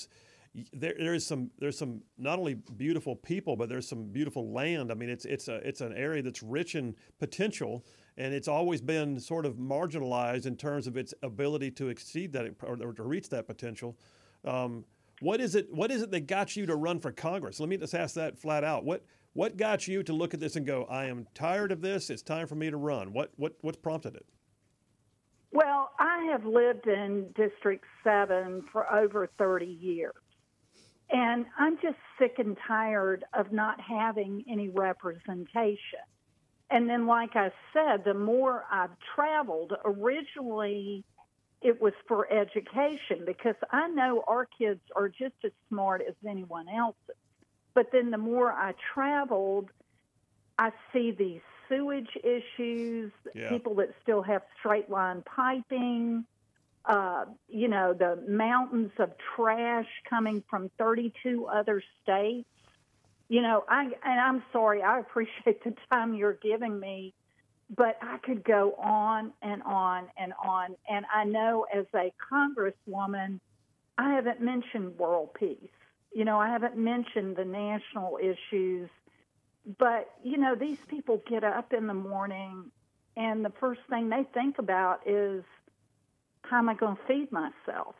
there's some not only beautiful people, but there's some beautiful land. I mean, it's an area that's rich in potential, and it's always been sort of marginalized in terms of its ability to exceed that or to reach that potential. What is it that got you to run for Congress? Let me just ask that flat out. What got you to look at this and go, I am tired of this. It's time for me to run. What's prompted it? Well, I have lived in District 7 for over 30 years, and I'm just sick and tired of not having any representation. And then, like I said, the more I've traveled, originally it was for education because I know our kids are just as smart as anyone else's. But then the more I traveled, I see these sewage issues, people that still have straight line piping, the mountains of trash coming from 32 other states. I'm sorry, I appreciate the time you're giving me, but I could go on and on and on. And I know as a congresswoman, I haven't mentioned world peace. I haven't mentioned the national issues. But, these people get up in the morning and the first thing they think about is, how am I going to feed myself?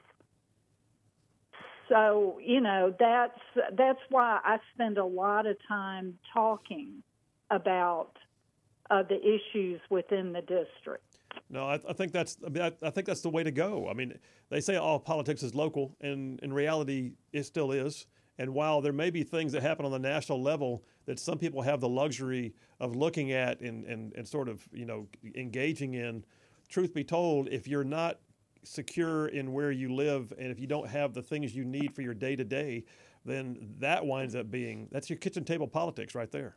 So, that's why I spend a lot of time talking about the issues within the district. No, I think that's the way to go. I mean, they say all politics is local, and in reality, it still is. And while there may be things that happen on the national level that some people have the luxury of looking at and sort of, engaging in, truth be told, if you're not secure in where you live and if you don't have the things you need for your day-to-day, then that winds up that's your kitchen table politics right there.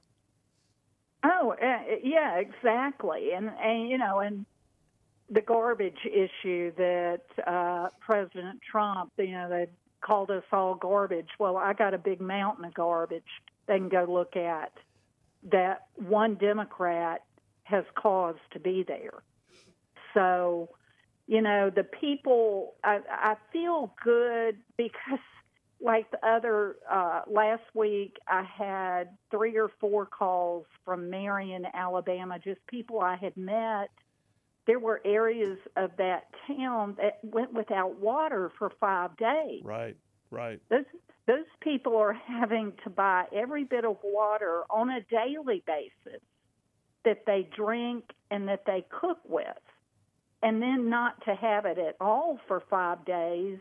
Oh, yeah, exactly. And the garbage issue that President Trump, they called us all garbage. Well, I got a big mountain of garbage they can go look at that one Democrat has caused to be there. So, the people, I feel good because like the other, last week I had 3 or 4 calls from Marion, Alabama, just people I had met. There were areas of that town that went without water for 5 days. Right. Those people are having to buy every bit of water on a daily basis that they drink and that they cook with. And then not to have it at all for 5 days.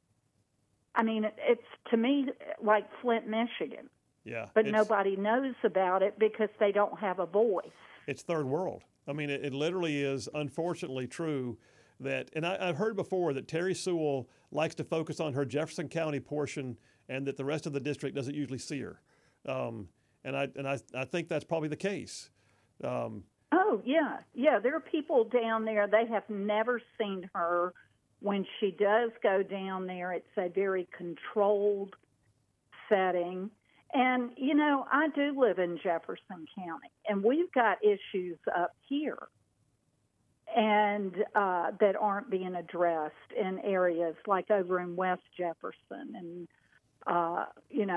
I mean, it's to me like Flint, Michigan. Yeah. But nobody knows about it because they don't have a voice. It's third world. I mean, it literally is unfortunately true that, and I've heard before that Terry Sewell likes to focus on her Jefferson County portion and that the rest of the district doesn't usually see her. And I think that's probably the case. Oh, yeah. Yeah, there are people down there, they have never seen her. When she does go down there, it's a very controlled setting. And, I do live in Jefferson County, and we've got issues up here and that aren't being addressed in areas like over in West Jefferson and,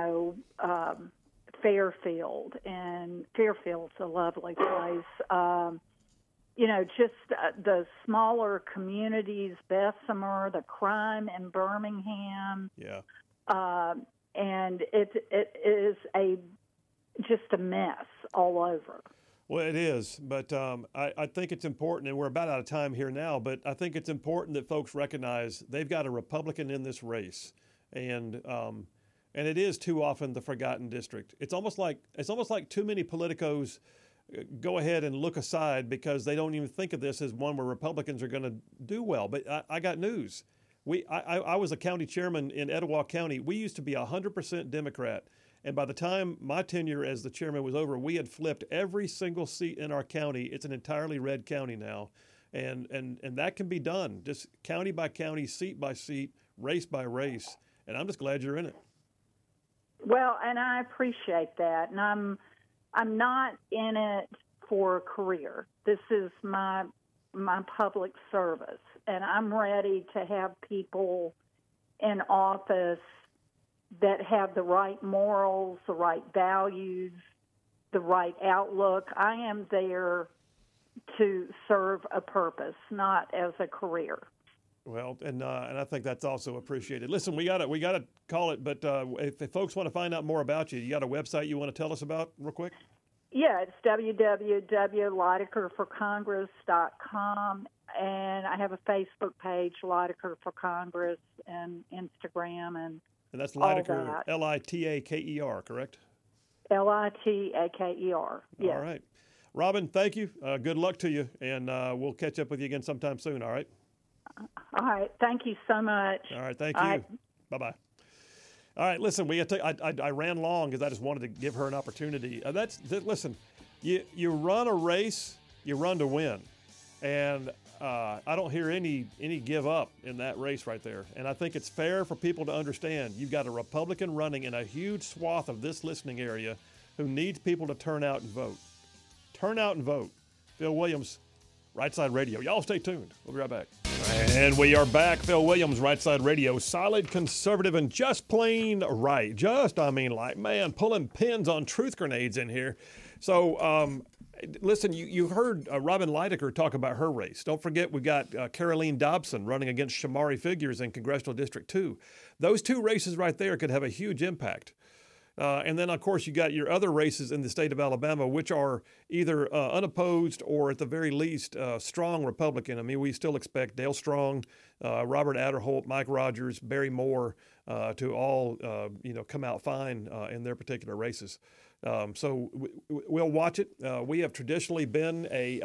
Fairfield. And Fairfield's a lovely place. Just the smaller communities, Bessemer, the crime in Birmingham. Yeah. And it is just a mess all over. Well, it is, but I think it's important, and we're about out of time here now, but I think it's important that folks recognize they've got a Republican in this race, and it is too often the forgotten district. It's almost like too many politicos go ahead and look aside because they don't even think of this as one where Republicans are going to do well. But I got news. I was a county chairman in Etowah County. We used to be 100% Democrat. And by the time my tenure as the chairman was over, we had flipped every single seat in our county. It's an entirely red county now. And that can be done, just county by county, seat by seat, race by race. And I'm just glad you're in it. Well, and I appreciate that. And I'm not in it for a career. This is my public service, and I'm ready to have people in office that have the right morals, the right values, the right outlook. I am there to serve a purpose, not as a career. Well, and I think that's also appreciated. Listen, we gotta call it, but if folks want to find out more about you, you got a website you want to tell us about real quick? Yeah, it's www.lydekerforcongress.com, and I have a Facebook page, Lydeker for Congress, and Instagram, and that's Lydeker, that. Litaker, correct? Litaker, yes. All right. Robin, thank you. Good luck to you, and we'll catch up with you again sometime soon, all right? All right. Thank you so much. All right. Thank you. Bye-bye. All right. Listen, I ran long because I just wanted to give her an opportunity. Listen, you run a race, you run to win. And I don't hear any give up in that race right there. And I think it's fair for people to understand you've got a Republican running in a huge swath of this listening area who needs people to turn out and vote. Turn out and vote. Phil Williams, Right Side Radio. Y'all stay tuned. We'll be right back. And we are back. Phil Williams, Right Side Radio. Solid, conservative, and just plain right. Pulling pins on truth grenades in here. So, listen, you heard Robin Lydeker talk about her race. Don't forget we've got Caroline Dobson running against Shamari Figures in Congressional District 2. Those two races right there could have a huge impact. And then, of course, you got your other races in the state of Alabama, which are either unopposed or, at the very least, strong Republican. I mean, we still expect Dale Strong, Robert Adderholt, Mike Rogers, Barry Moore to all, come out fine in their particular races. So we'll watch it. We have traditionally been a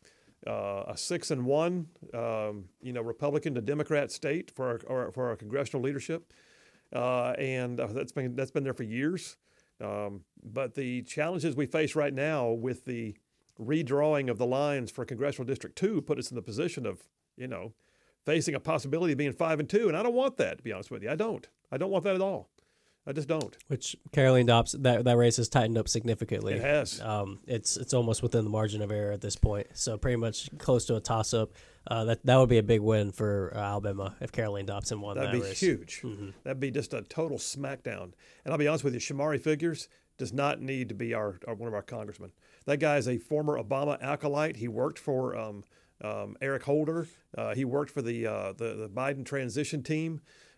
6-1, Republican to Democrat state for our congressional leadership. And that's been there for years. But the challenges we face right now with the redrawing of the lines for Congressional District 2 put us in the position of, facing a possibility of being 5-2. And I don't want that, to be honest with you. I don't want that at all. I just don't. Which Caroline Dobson, that race has tightened up significantly. It has. It's almost within the margin of error at this point. So pretty much close to a toss-up. That would be a big win for Alabama if Caroline Dobson won that race. That'd be huge. Mm-hmm. That'd be just a total smackdown. And I'll be honest with you, Shamari Figures does not need to be one of our congressmen. That guy is a former Obama acolyte. He worked for Eric Holder. He worked for the Biden transition team.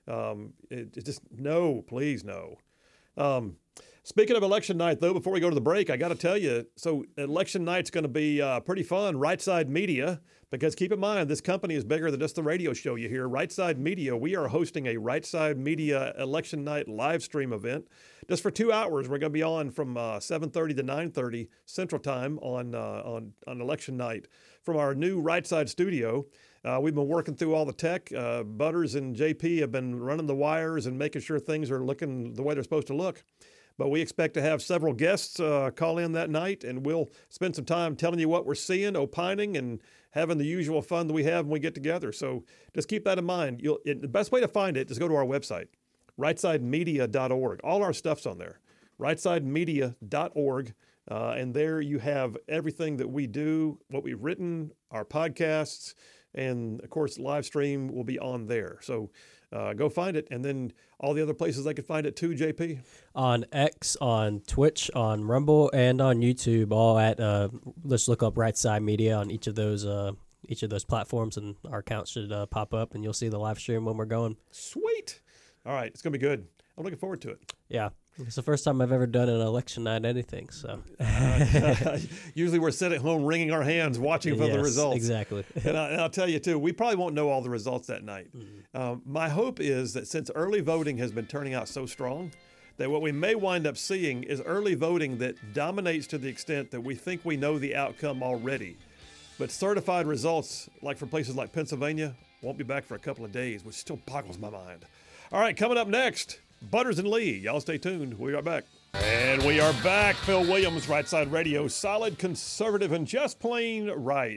Please no. Speaking of election night, though, before we go to the break, I got to tell you, so election night's going to be pretty fun. Right Side Media, because keep in mind, this company is bigger than just the radio show you hear. Right Side Media, we are hosting a Right Side Media election night live stream event. Just for 2 hours, we're going to be on from 7:30 to 9:30 Central Time on election night from our new Right Side studio. We've been working through all the tech. Butters and JP have been running the wires and making sure things are looking the way they're supposed to look. But we expect to have several guests call in that night, and we'll spend some time telling you what we're seeing, opining, and having the usual fun that we have when we get together. So just keep that in mind. The best way to find it is go to our website, rightsidemedia.org. All our stuff's on there, rightsidemedia.org. And there you have everything that we do, what we've written, our podcasts, and, of course, live stream will be on there. So go find it. And then all the other places they could find it too, JP? On X, on Twitch, on Rumble, and on YouTube, all at, let's look up Right Side Media on each of those platforms, and our account should pop up, and you'll see the live stream when we're going. Sweet. All right. It's going to be good. I'm looking forward to it. Yeah. It's the first time I've ever done an election night anything. So usually we're sitting at home wringing our hands watching for the results. Exactly. And I'll tell you, too, we probably won't know all the results that night. Mm-hmm. My hope is that since early voting has been turning out so strong, that what we may wind up seeing is early voting that dominates to the extent that we think we know the outcome already. But certified results, like from places like Pennsylvania, won't be back for a couple of days, which still boggles my mind. All right, coming up next, Butters and Lee. Y'all stay tuned. We'll be right back. And we are back. Phil Williams, Right Side Radio. Solid, conservative, and just plain right.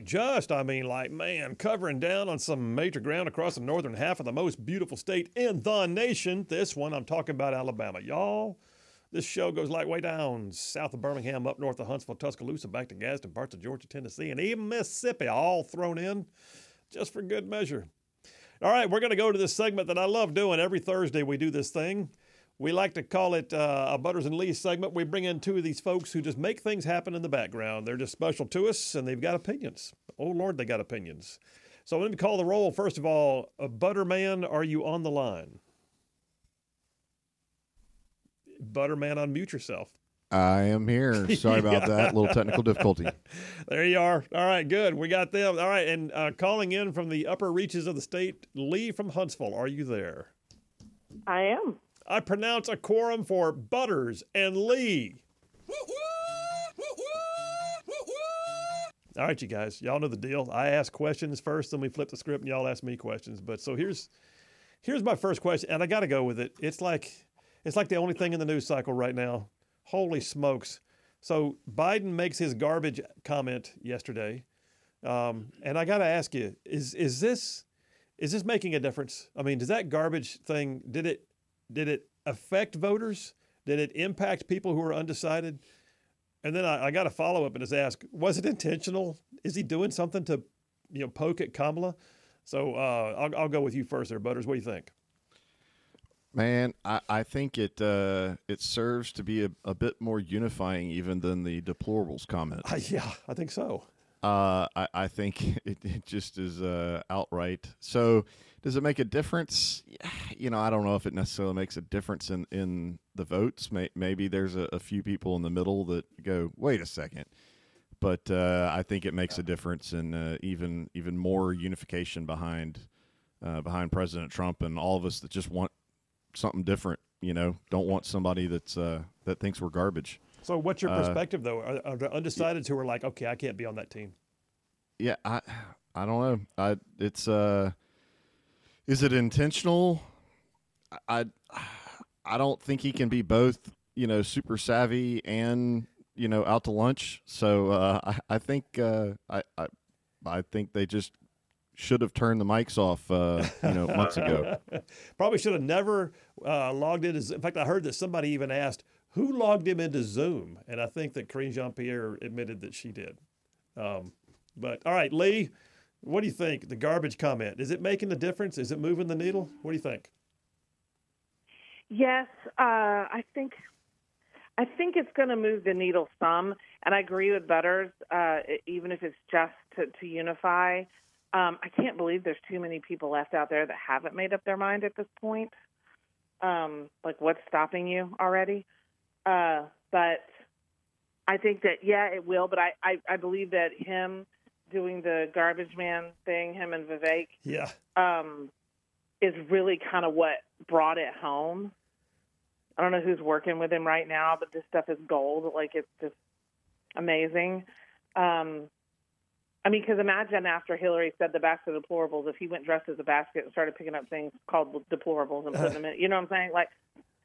Covering down on some major ground across the northern half of the most beautiful state in the nation. This one, I'm talking about Alabama. Y'all, this show goes like way down south of Birmingham, up north of Huntsville, Tuscaloosa, back to Gadsden, parts of Georgia, Tennessee, and even Mississippi, all thrown in just for good measure. All right, we're going to go to this segment that I love doing. Every Thursday we do this thing We like to call it a Butters and Lee segment. We bring in two of these folks who just make things happen in the background. They're just special to us, and they've got opinions. Oh, Lord, they got opinions. So let me call the roll. First of all, Butterman, are you on the line? Butterman, unmute yourself. I am here. Sorry about that. A little technical difficulty. There you are. All right, good. We got them. All right, and calling in from the upper reaches of the state, Lee from Huntsville. Are you there? I am. I pronounce a quorum for Butters and Lee. All right, you guys. Y'all know the deal. I ask questions first, then we flip the script, and y'all ask me questions. But so here's my first question, and I got to go with it. It's like the only thing in the news cycle right now. Holy smokes! So Biden makes his garbage comment yesterday, and I got to ask you: is this making a difference? I mean, does that garbage thing did it affect voters? Did it impact people who are undecided? And then I got to follow up and just ask: was it intentional? Is he doing something to, poke at Kamala? So I'll go with you first, there, Butters. What do you think? Man, I think it serves to be a bit more unifying even than the deplorables comment. Yeah, I think so. I think it just is outright. So does it make a difference? I don't know if it necessarily makes a difference in the votes. Maybe there's a few people in the middle that go, wait a second. But I think it makes a difference in even more unification behind President Trump and all of us that just want something different. Don't want somebody that thinks we're garbage. So what's your perspective, though? Are there undecideds who are like, okay, I can't be on that team? Yeah, I don't know. Is it intentional? I don't think he can be both, super savvy and, out to lunch. So I think I think they just should have turned the mics off, months ago. Probably should have never logged in. In fact, I heard that somebody even asked, who logged him into Zoom? And I think that Karine Jean-Pierre admitted that she did. But, all right, Lee, what do you think? The garbage comment, is it making a difference? Is it moving the needle? What do you think? Yes, I think it's going to move the needle some. And I agree with Butters, even if it's just to unify. I can't believe there's too many people left out there that haven't made up their mind at this point. Like, what's stopping you already? But I think that, it will. But I believe that him doing the garbage man thing, him and Vivek, is really kind of what brought it home. I don't know who's working with him right now, but this stuff is gold. Like, it's just amazing. Because imagine after Hillary said the basket of deplorables, if he went dressed as a basket and started picking up things called deplorables and putting them in, you know what I'm saying? Like,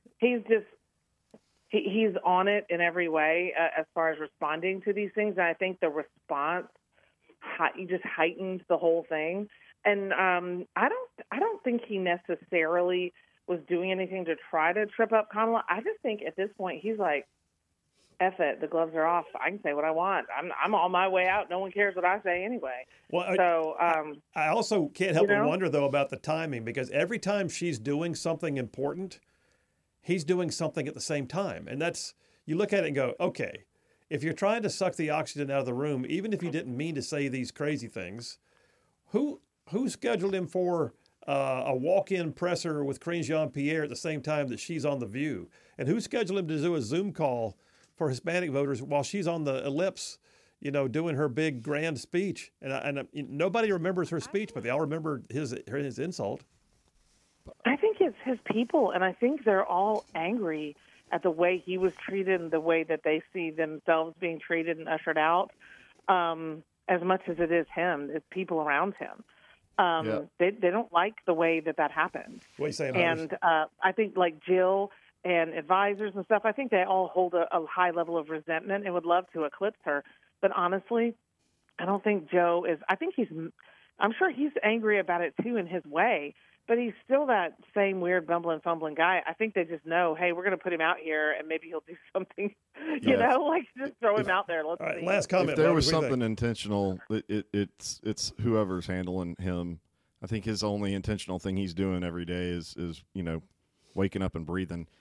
he's on it in every way as far as responding to these things. And I think the response just heightened the whole thing. And I don't think he necessarily was doing anything to try to trip up Kamala. I just think at this point he's like, F it, the gloves are off. I can say what I want. I'm on my way out. No one cares what I say anyway. Well, so I also can't help but wonder, though, about the timing, because every time she's doing something important, he's doing something at the same time. And that's, you look at it and go, okay, if you're trying to suck the oxygen out of the room, even if you didn't mean to say these crazy things, who scheduled him for a walk-in presser with Karine Jean-Pierre at the same time that she's on The View? And who scheduled him to do a Zoom call for Hispanic voters while she's on the ellipse, doing her big grand speech? And nobody remembers her speech, but they all remember his insult. I think it's his people, and I think they're all angry at the way he was treated and the way that they see themselves being treated and ushered out, as much as it is him. It's people around him. They don't like the way that happened. What are you saying, and I think, like Jill and advisors and stuff, I think they all hold a high level of resentment and would love to eclipse her. But honestly, I don't think Joe is. I'm sure he's angry about it too in his way, but he's still that same weird bumbling, fumbling guy. I think they just know, hey, we're going to put him out here and maybe he'll do something, like just throw him out there. Let's all right, see. Last comment. If there was something intentional, it's whoever's handling him. I think his only intentional thing he's doing every day is waking up and breathing.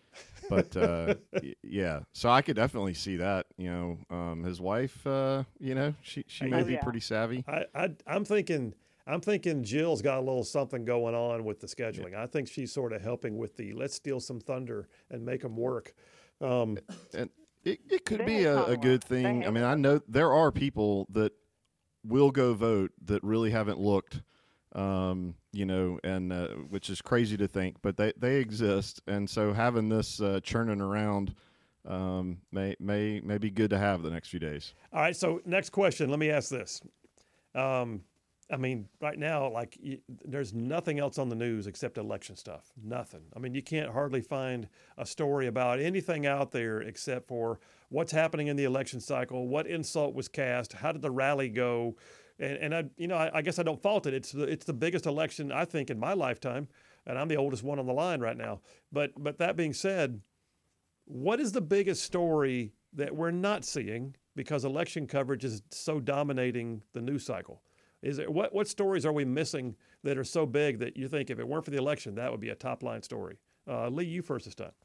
But yeah, so I could definitely see that. His wife, she may be Yeah. pretty savvy. I'm thinking Jill's got a little something going on with the scheduling. I think she's sort of helping with the let's steal some thunder and make them work. And it could They be hate a Commonwealth. good They thing. hate I mean, it. I know there are people that will go vote that really haven't looked, and which is crazy to think, but they exist. And so having this churning around may be good to have the next few days. All right. So next question. Let me ask this. I mean, right now, there's nothing else on the news except election stuff. Nothing. I mean, you can't hardly find a story about anything out there except for what's happening in the election cycle, what insult was cast, how did the rally go, and I guess I don't fault it. It's the biggest election I think in my lifetime, and I'm the oldest one on the line right now. But that being said, what is the biggest story that we're not seeing because election coverage is so dominating the news cycle? Is it what stories are we missing that are so big that you think if it weren't for the election, that would be a top line story? Lee, you first this time.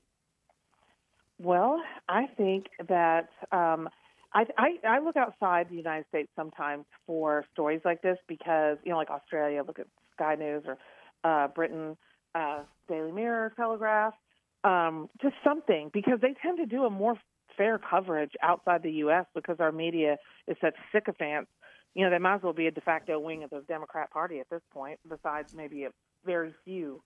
Well, I think that I look outside the United States sometimes for stories like this because, like Australia, look at Sky News or Britain, Daily Mirror, Telegraph, just something, because they tend to do a more fair coverage outside the U.S. because our media is such sycophants. They might as well be a de facto wing of the Democrat Party at this point, besides maybe a very few.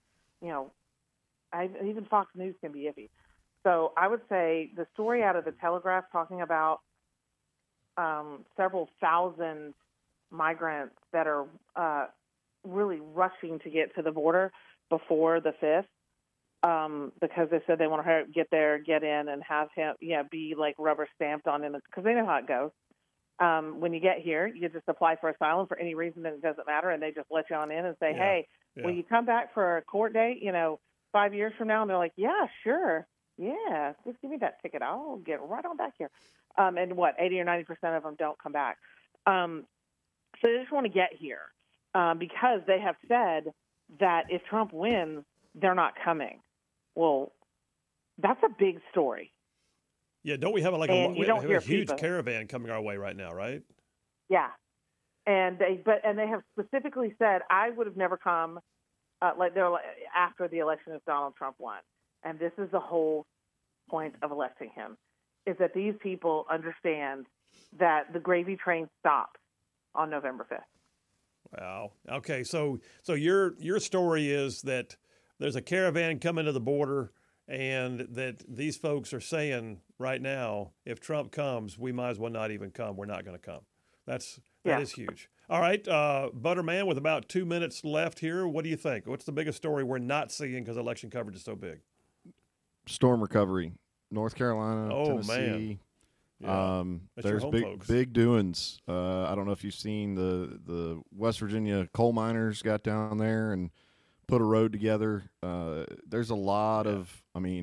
Even Fox News can be iffy. So I would say the story out of the Telegraph talking about several thousand migrants that are really rushing to get to the border before the 5th because they said they want to get there, get in, and have him be like rubber stamped on him because they know how it goes. When you get here, you just apply for asylum for any reason, and it doesn't matter, and they just let you on in and say, hey, will you come back for a court date, 5 years from now? And they're like, yeah, sure. Yeah, just give me that ticket. I'll get right on back here. And 80 or 90% of them don't come back. So they just want to get here because they have said that if Trump wins, they're not coming. Well, that's a big story. Yeah, don't we have we have a huge caravan coming our way right now, right? Yeah, and they have specifically said I would have never come after the election if Donald Trump won, and this is the whole point of electing him, is that these people understand that the gravy train stops on November 5th. Wow. Okay, so your story is that there's a caravan coming to the border. And that these folks are saying right now, if Trump comes, we might as well not even come. We're not going to come. That is huge. All right, Butterman, with about 2 minutes left here, what do you think? What's the biggest story we're not seeing because election coverage is so big? Storm recovery, North Carolina, Tennessee. Man. Yeah. There's big doings. I don't know if you've seen the West Virginia coal miners got down there and put a road together. There's a lot of,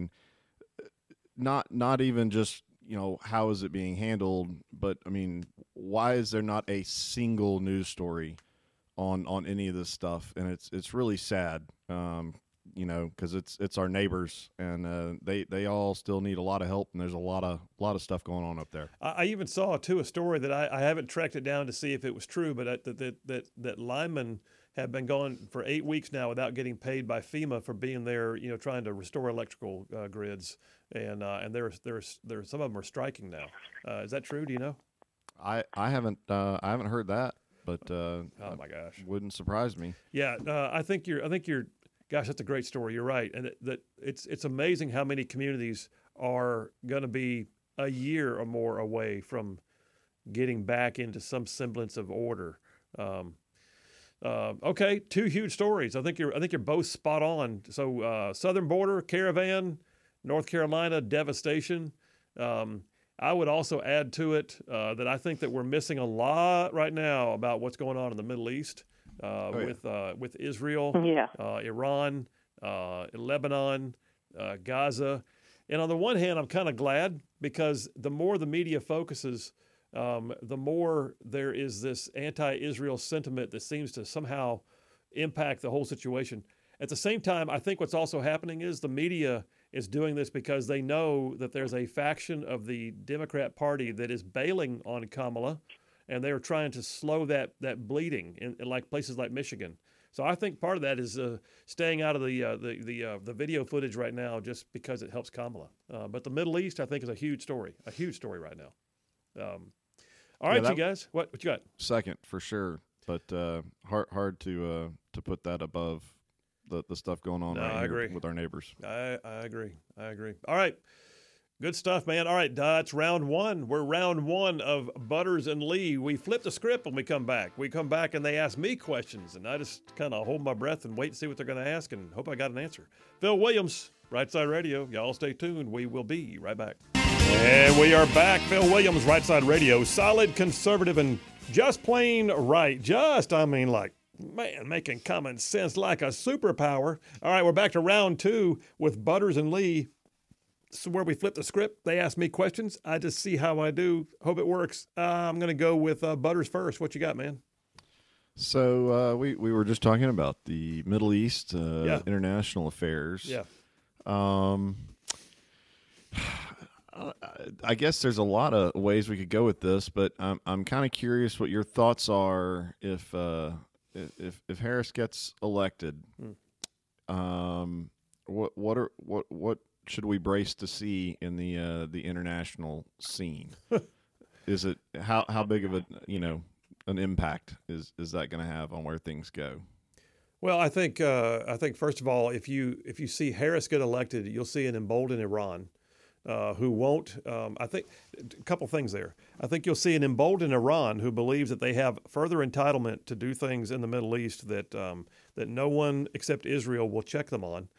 not even just, how is it being handled, but why is there not a single news story on any of this stuff? And it's really sad, because it's our neighbors, and they all still need a lot of help, and there's a lot of stuff going on up there. I even saw too a story that I haven't tracked it down to see if it was true, but that linemen have been gone for 8 weeks now without getting paid by FEMA for being there, trying to restore electrical grids, and there's some of them are striking now. Is that true? Do you know? I haven't heard that, but oh my gosh, wouldn't surprise me. Yeah, I think you're. Gosh, that's a great story. You're right, and that it's amazing how many communities are going to be a year or more away from getting back into some semblance of order. Okay, 2 huge stories. I think you're both spot on. So southern border caravan, North Carolina devastation. I would also add to it that I think that we're missing a lot right now about what's going on in the Middle East with Israel, Iran, Lebanon, Gaza. And on the one hand, I'm kind of glad because the more the media focuses, the more there is this anti-Israel sentiment that seems to somehow impact the whole situation. At the same time, I think what's also happening is the media is doing this because they know that there's a faction of the Democrat Party that is bailing on Kamala, and they are trying to slow that bleeding in like places like Michigan. So I think part of that is staying out of the video footage right now, just because it helps Kamala. But the Middle East, I think, is a huge story right now. All right, you guys, what you got? Second for sure, but hard to put that above the stuff going on here with our neighbors. I agree. All right. Good stuff, man. All right, that's round one. We're round one of Butters and Lee. We flip the script when we come back. We come back and they ask me questions, and I just kind of hold my breath and wait and see what they're going to ask and hope I got an answer. Phil Williams, Right Side Radio. Y'all stay tuned. We will be right back. And we are back. Phil Williams, Right Side Radio. Solid, conservative, and just plain right. Making common sense like a superpower. All right, we're back to round two with Butters and Lee. This is where we flip the script. They ask me questions. I just see how I do. Hope it works. I'm going to go with Butters first. What you got, man? So we were just talking about the Middle East, international affairs. Yeah. I guess there's a lot of ways we could go with this, but I'm kind of curious what your thoughts are if Harris gets elected. What should we brace to see in the international scene? Is it how big of an impact is that going to have on where things go? Well, I think first of all, if you see Harris get elected, you'll see an emboldened Iran, who won't. I think a couple things there. I think you'll see an emboldened Iran who believes that they have further entitlement to do things in the Middle East that no one except Israel will check them on.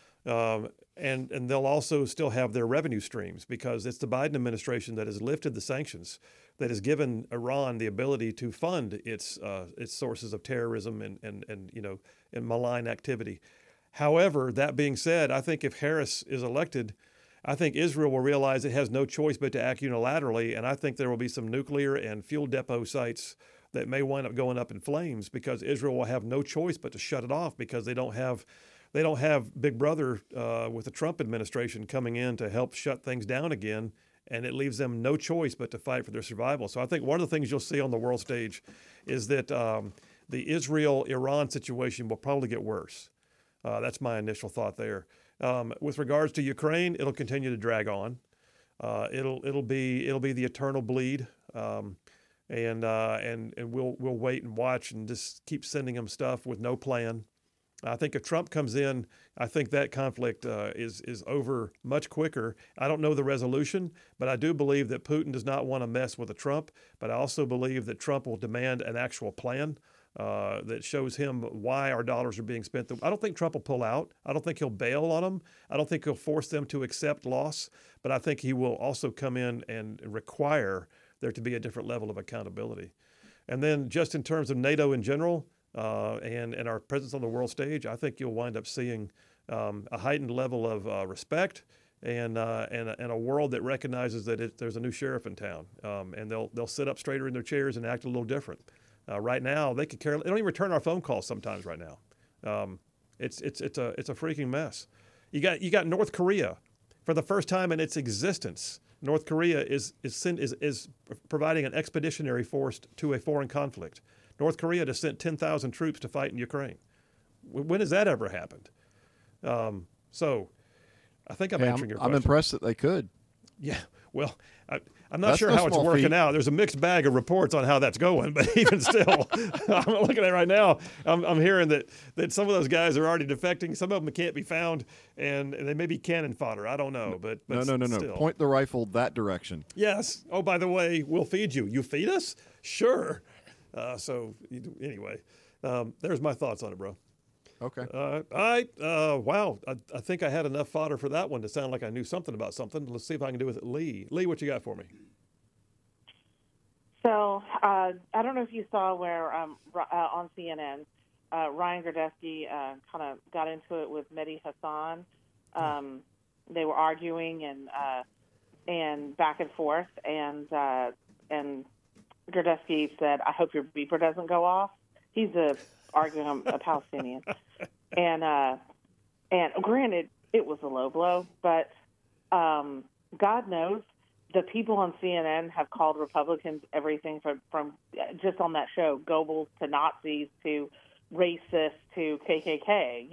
And they'll also still have their revenue streams because it's the Biden administration that has lifted the sanctions, that has given Iran the ability to fund its sources of terrorism and malign activity. However, that being said, I think if Harris is elected, I think Israel will realize it has no choice but to act unilaterally, and I think there will be some nuclear and fuel depot sites that may wind up going up in flames because Israel will have no choice but to shut it off because they don't have Big Brother with the Trump administration coming in to help shut things down again, and it leaves them no choice but to fight for their survival. So I think one of the things you'll see on the world stage is that the Israel-Iran situation will probably get worse. That's my initial thought there. With regards to Ukraine, it'll continue to drag on. It'll be the eternal bleed, and we'll wait and watch and just keep sending them stuff with no plan. I think if Trump comes in, I think that conflict is over much quicker. I don't know the resolution, but I do believe that Putin does not want to mess with a Trump. But I also believe that Trump will demand an actual plan that shows him why our dollars are being spent. I don't think Trump will pull out. I don't think he'll bail on them. I don't think he'll force them to accept loss. But I think he will also come in and require there to be a different level of accountability. And then just in terms of NATO in general, and our presence on the world stage, I think you'll wind up seeing a heightened level of respect and a world that recognizes that there's a new sheriff in town, and they'll sit up straighter in their chairs and act a little different. Right now, they don't even return our phone calls sometimes. Right now, it's a freaking mess. You got North Korea, for the first time in its existence. North Korea is providing an expeditionary force to a foreign conflict. North Korea just sent 10,000 troops to fight in Ukraine. When has that ever happened? So I think I'm answering your question. I'm impressed that they could. Yeah, well, I'm not sure how it's working out. There's a mixed bag of reports on how that's going, but even still, I'm looking at it right now. I'm hearing that some of those guys are already defecting. Some of them can't be found, and they may be cannon fodder. I don't know, but no. Still. Point the rifle that direction. Yes. Oh, by the way, we'll feed you. You feed us? Sure. Anyway, there's my thoughts on it, bro. Okay. All right. Wow. I think I had enough fodder for that one to sound like I knew something about something. Let's see if I can do with it. Lee, what you got for me? So I don't know if you saw where on CNN, Ryan Gerdesky kind of got into it with Mehdi Hassan. They were arguing and back and forth, and Gerdesky said, "I hope your beeper doesn't go off." He's arguing a Palestinian, and granted, it was a low blow. But God knows the people on CNN have called Republicans everything from just on that show, Goebbels to Nazis to racist to KKK.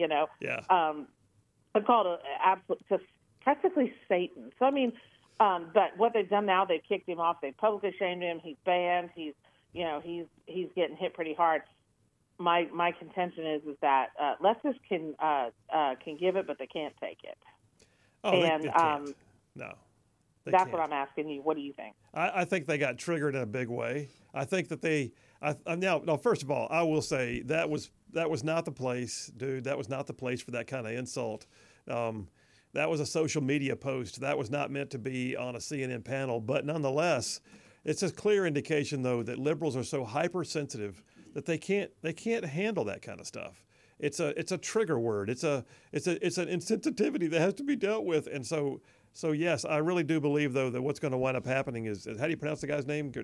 They've called it just practically Satan. So I mean, but what they've done now, they've kicked him off. They've publicly shamed him. He's banned. He's getting hit pretty hard. My contention is that leftists can give it, but they can't take it. Oh, and they can't. No. That's what I'm asking you. What do you think? I think they got triggered in a big way. I think that now, first of all, I will say that was not the place, dude. That was not the place for that kind of insult. That was a social media post. That was not meant to be on a CNN panel. But nonetheless, it's a clear indication, though, that liberals are so hypersensitive that they can't handle that kind of stuff. It's a trigger word. It's an insensitivity that has to be dealt with, and so yes, I really do believe, though, that what's going to wind up happening is, how do you pronounce the guy's name?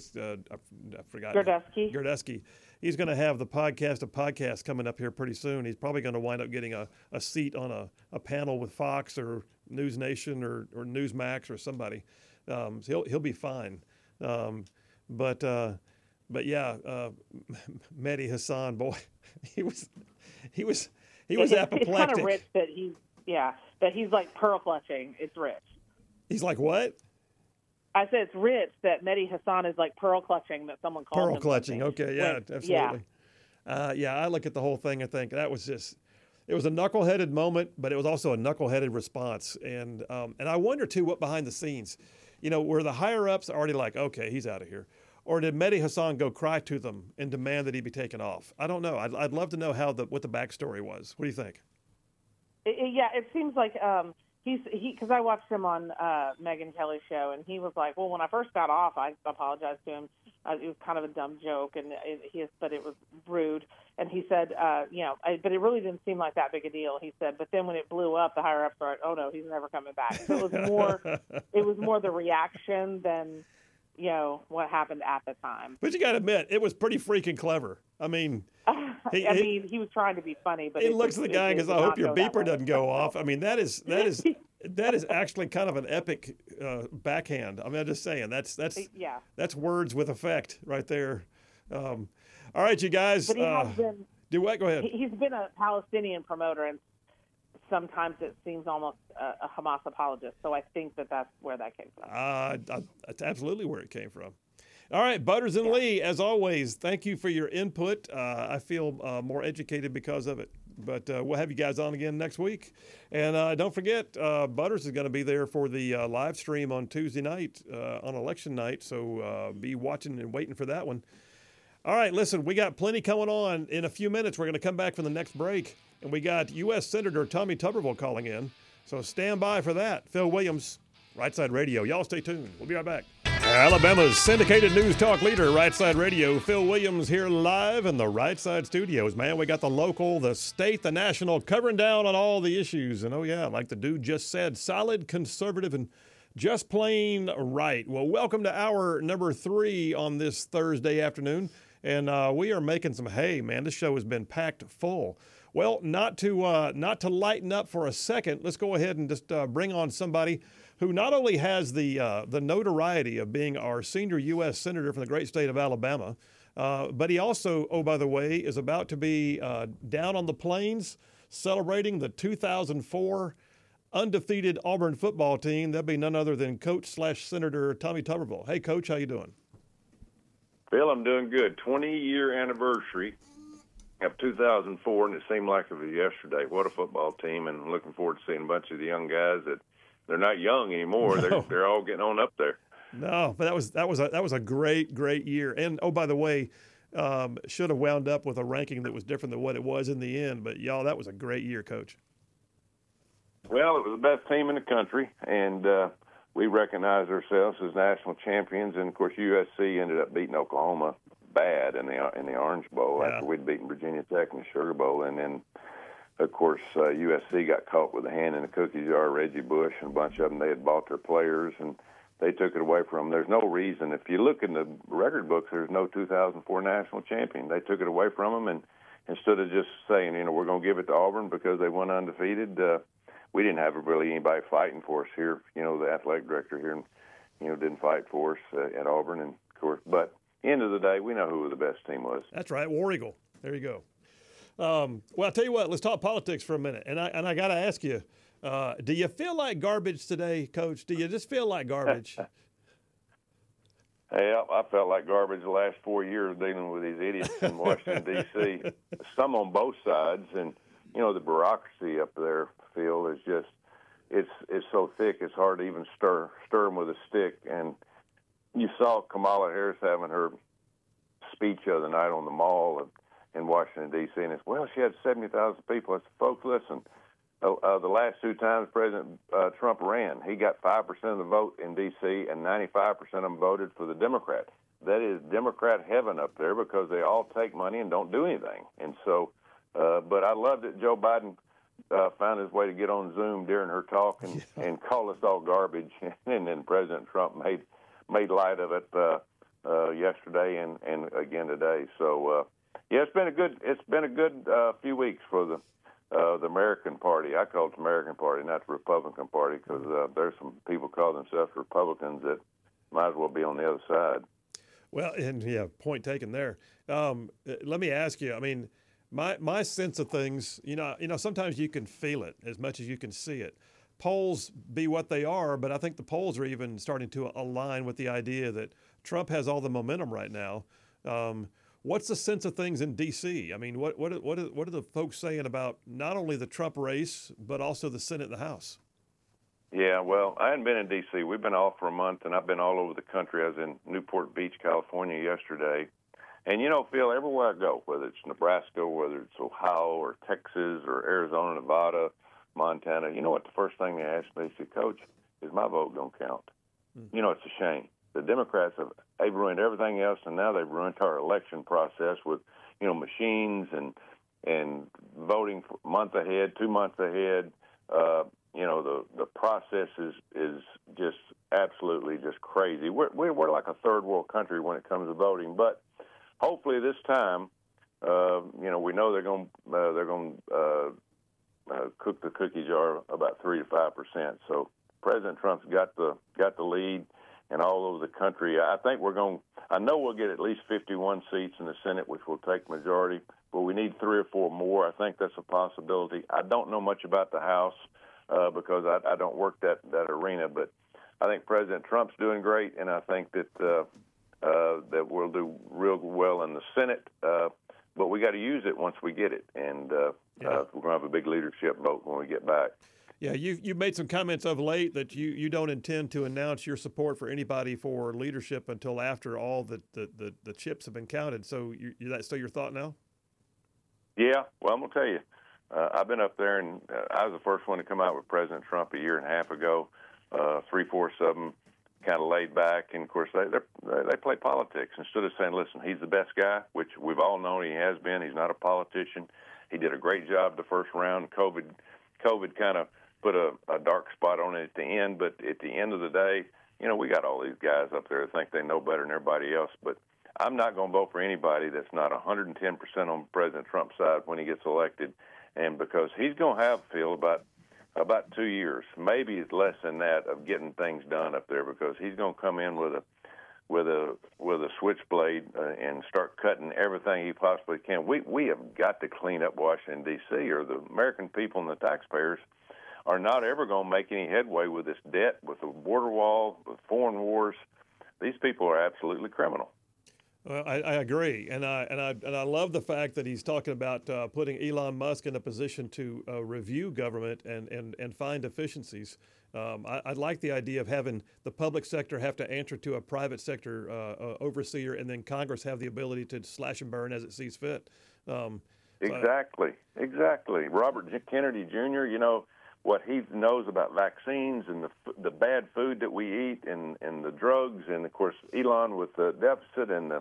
I forgot. Gerdesky. He's going to have the podcast of podcasts coming up here pretty soon. He's probably going to wind up getting a seat on a panel with Fox or News Nation or Newsmax or somebody. So he'll be fine. But yeah, Mehdi Hasan, boy, he was apoplectic. It's kind of rich that that he's like pearl clutching. It's rich. He's like what? I said it's rich that Mehdi Hasan is like pearl clutching, that someone called him pearl clutching. Something. Okay, yeah, absolutely. Yeah. I look at the whole thing. I think that was it was a knuckleheaded moment, but it was also a knuckleheaded response. And I wonder too what behind the scenes, were the higher ups already like, okay, he's out of here, or did Mehdi Hasan go cry to them and demand that he be taken off? I don't know. I'd love to know what the backstory was. What do you think? It seems like because I watched him on Megyn Kelly's show, and he was like, well, when I first got off, I apologized to him. It was kind of a dumb joke, but it was rude. And he said, but it really didn't seem like that big a deal. He said, but then when it blew up, the higher ups were like, oh no, he's never coming back. So it was more the reaction than what happened at the time. But you got to admit, it was pretty freaking clever. I mean, he was trying to be funny, but he looks at the guy and goes, "I hope your beeper doesn't go off." I mean, that is actually kind of an epic backhand. I mean, I'm just saying that's words with effect right there. All right, you guys. But he has been. Do what? Go ahead. He's been a Palestinian promoter, and sometimes it seems almost a Hamas apologist. So I think that's where that came from. That's absolutely where it came from. All right, Butters and Lee, as always, thank you for your input. I feel more educated because of it. But we'll have you guys on again next week. And don't forget, Butters is going to be there for the live stream on Tuesday night, on election night. So be watching and waiting for that one. All right, listen, we got plenty coming on. In a few minutes, we're going to come back from the next break. And we got U.S. Senator Tommy Tuberville calling in. So stand by for that. Phil Williams, Right Side Radio. Y'all stay tuned. We'll be right back. Alabama's syndicated news talk leader, Right Side Radio. Phil Williams here live in the Right Side studios. Man, we got the local, the state, the national, covering down on all the issues. And, oh, yeah, like the dude just said, solid, conservative, and just plain right. Well, welcome to hour number 3 on this Thursday afternoon. And we are making some hay, man. This show has been packed full. Well, not to lighten up for a second, let's go ahead and just bring on somebody who not only has the notoriety of being our senior U.S. Senator from the great state of Alabama, but he also, oh, by the way, is about to be down on the plains celebrating the 2004 undefeated Auburn football team. That'd be none other than Coach/Senator Tommy Tuberville. Hey, Coach, how you doing? Phil, I'm doing good. 20-year anniversary of 2004, and it seemed like it was yesterday. What a football team, and I'm looking forward to seeing a bunch of the young guys that they're not young anymore. No. They're all getting on up there. No, but that was a great year. And, oh, by the way, should have wound up with a ranking that was different than what it was in the end. But, y'all, that was a great year, Coach. Well, it was the best team in the country, and we recognized ourselves as national champions. And, of course, USC ended up beating Oklahoma bad in the Orange Bowl after we'd beaten Virginia Tech in the Sugar Bowl. And then, of course, USC got caught with a hand in the cookie jar. Reggie Bush and a bunch of them, they had bought their players, and they took it away from them. There's no reason. If you look in the record books, there's no 2004 national champion. They took it away from them, and instead of just saying, we're going to give it to Auburn because they went undefeated, we didn't have really anybody fighting for us here. You know, the athletic director here, you know, didn't fight for us at Auburn, and of course, but end of the day, we know who the best team was. That's right, War Eagle. There you go. Well, I'll tell you what. Let's talk politics for a minute, and I got to ask you, do you feel like garbage today, Coach? Do you just feel like garbage? Hey, I felt like garbage the last 4 years dealing with these idiots in Washington, D.C., some on both sides. And, you know, the bureaucracy up there, Phil, is just, it's so thick it's hard to even stir them with a stick. And you saw Kamala Harris having her speech the other night on the Mall in Washington, D.C., and it's, well, she had 70,000 people. I said, folks, listen. The last two times President Trump ran, he got 5% of the vote in D.C. and 95% of them voted for the Democrat. That is Democrat heaven up there because they all take money and don't do anything. And so, but I loved that Joe Biden found his way to get on Zoom during her talk and call us all garbage. And then President Trump made light of it yesterday and again today. So, yeah, it's been a good few weeks for the American Party. I call it the American Party, not the Republican Party, because there's some people call themselves Republicans that might as well be on the other side. Well, and yeah, point taken there. Let me ask you. I mean, my sense of things. You know, sometimes you can feel it as much as you can see it. Polls be what they are, but I think the polls are even starting to align with the idea that Trump has all the momentum right now. What's the sense of things in D.C.? I mean, what are the folks saying about not only the Trump race but also the Senate and the House? Yeah, well, I hadn't been in D.C. We've been off for a month, and I've been all over the country. I was in Newport Beach, California yesterday. And, you know, Phil, everywhere I go, whether it's Nebraska, whether it's Ohio or Texas or Arizona, Nevada, Montana, you know what the first thing they ask me? They say, Coach, is my vote going to count? You know, it's a shame. The Democrats they've ruined everything else, and now they've ruined our election process with, you know, machines and voting for a month ahead, 2 months ahead. You know, the process is just absolutely just crazy. We're like a third world country when it comes to voting, but hopefully this time, you know, we know they're going cook the cookie jar about 3 to 5%. So President Trump's got the lead. And all over the country, I know we'll get at least 51 seats in the Senate, which will take majority, but we need 3 or 4 more. I think that's a possibility. I don't know much about the House because I don't work that arena, but I think President Trump's doing great, and I think that that we'll do real well in the Senate, but we got to use it once we get it, and we're going to have a big leadership vote when we get back. Yeah, you've made some comments of late that you don't intend to announce your support for anybody for leadership until after all the chips have been counted. So that's still your thought now? Yeah, well, I'm going to tell you, I've been up there, and I was the first one to come out with President Trump a year and a half ago. 3/4 of them kind of laid back, and of course they play politics instead of saying, "Listen, he's the best guy," which we've all known he has been. He's not a politician. He did a great job the first round. COVID kind of put a dark spot on it at the end, but at the end of the day, you know, we got all these guys up there that think they know better than everybody else, but I'm not going to vote for anybody that's not 110% on President Trump's side when he gets elected, and because he's going to have, Phil, about 2 years, maybe less than that, of getting things done up there, because he's going to come in with a switchblade and start cutting everything he possibly can. We have got to clean up Washington, D.C., or the American people and the taxpayers are not ever going to make any headway with this debt, with the border wall, with foreign wars. These people are absolutely criminal. Well, I agree, and I love the fact that he's talking about putting Elon Musk in a position to review government and find efficiencies. I like the idea of having the public sector have to answer to a private sector overseer, and then Congress have the ability to slash and burn as it sees fit. Exactly. Robert Kennedy Jr., you know, what he knows about vaccines and the bad food that we eat and the drugs, and of course Elon with the deficit and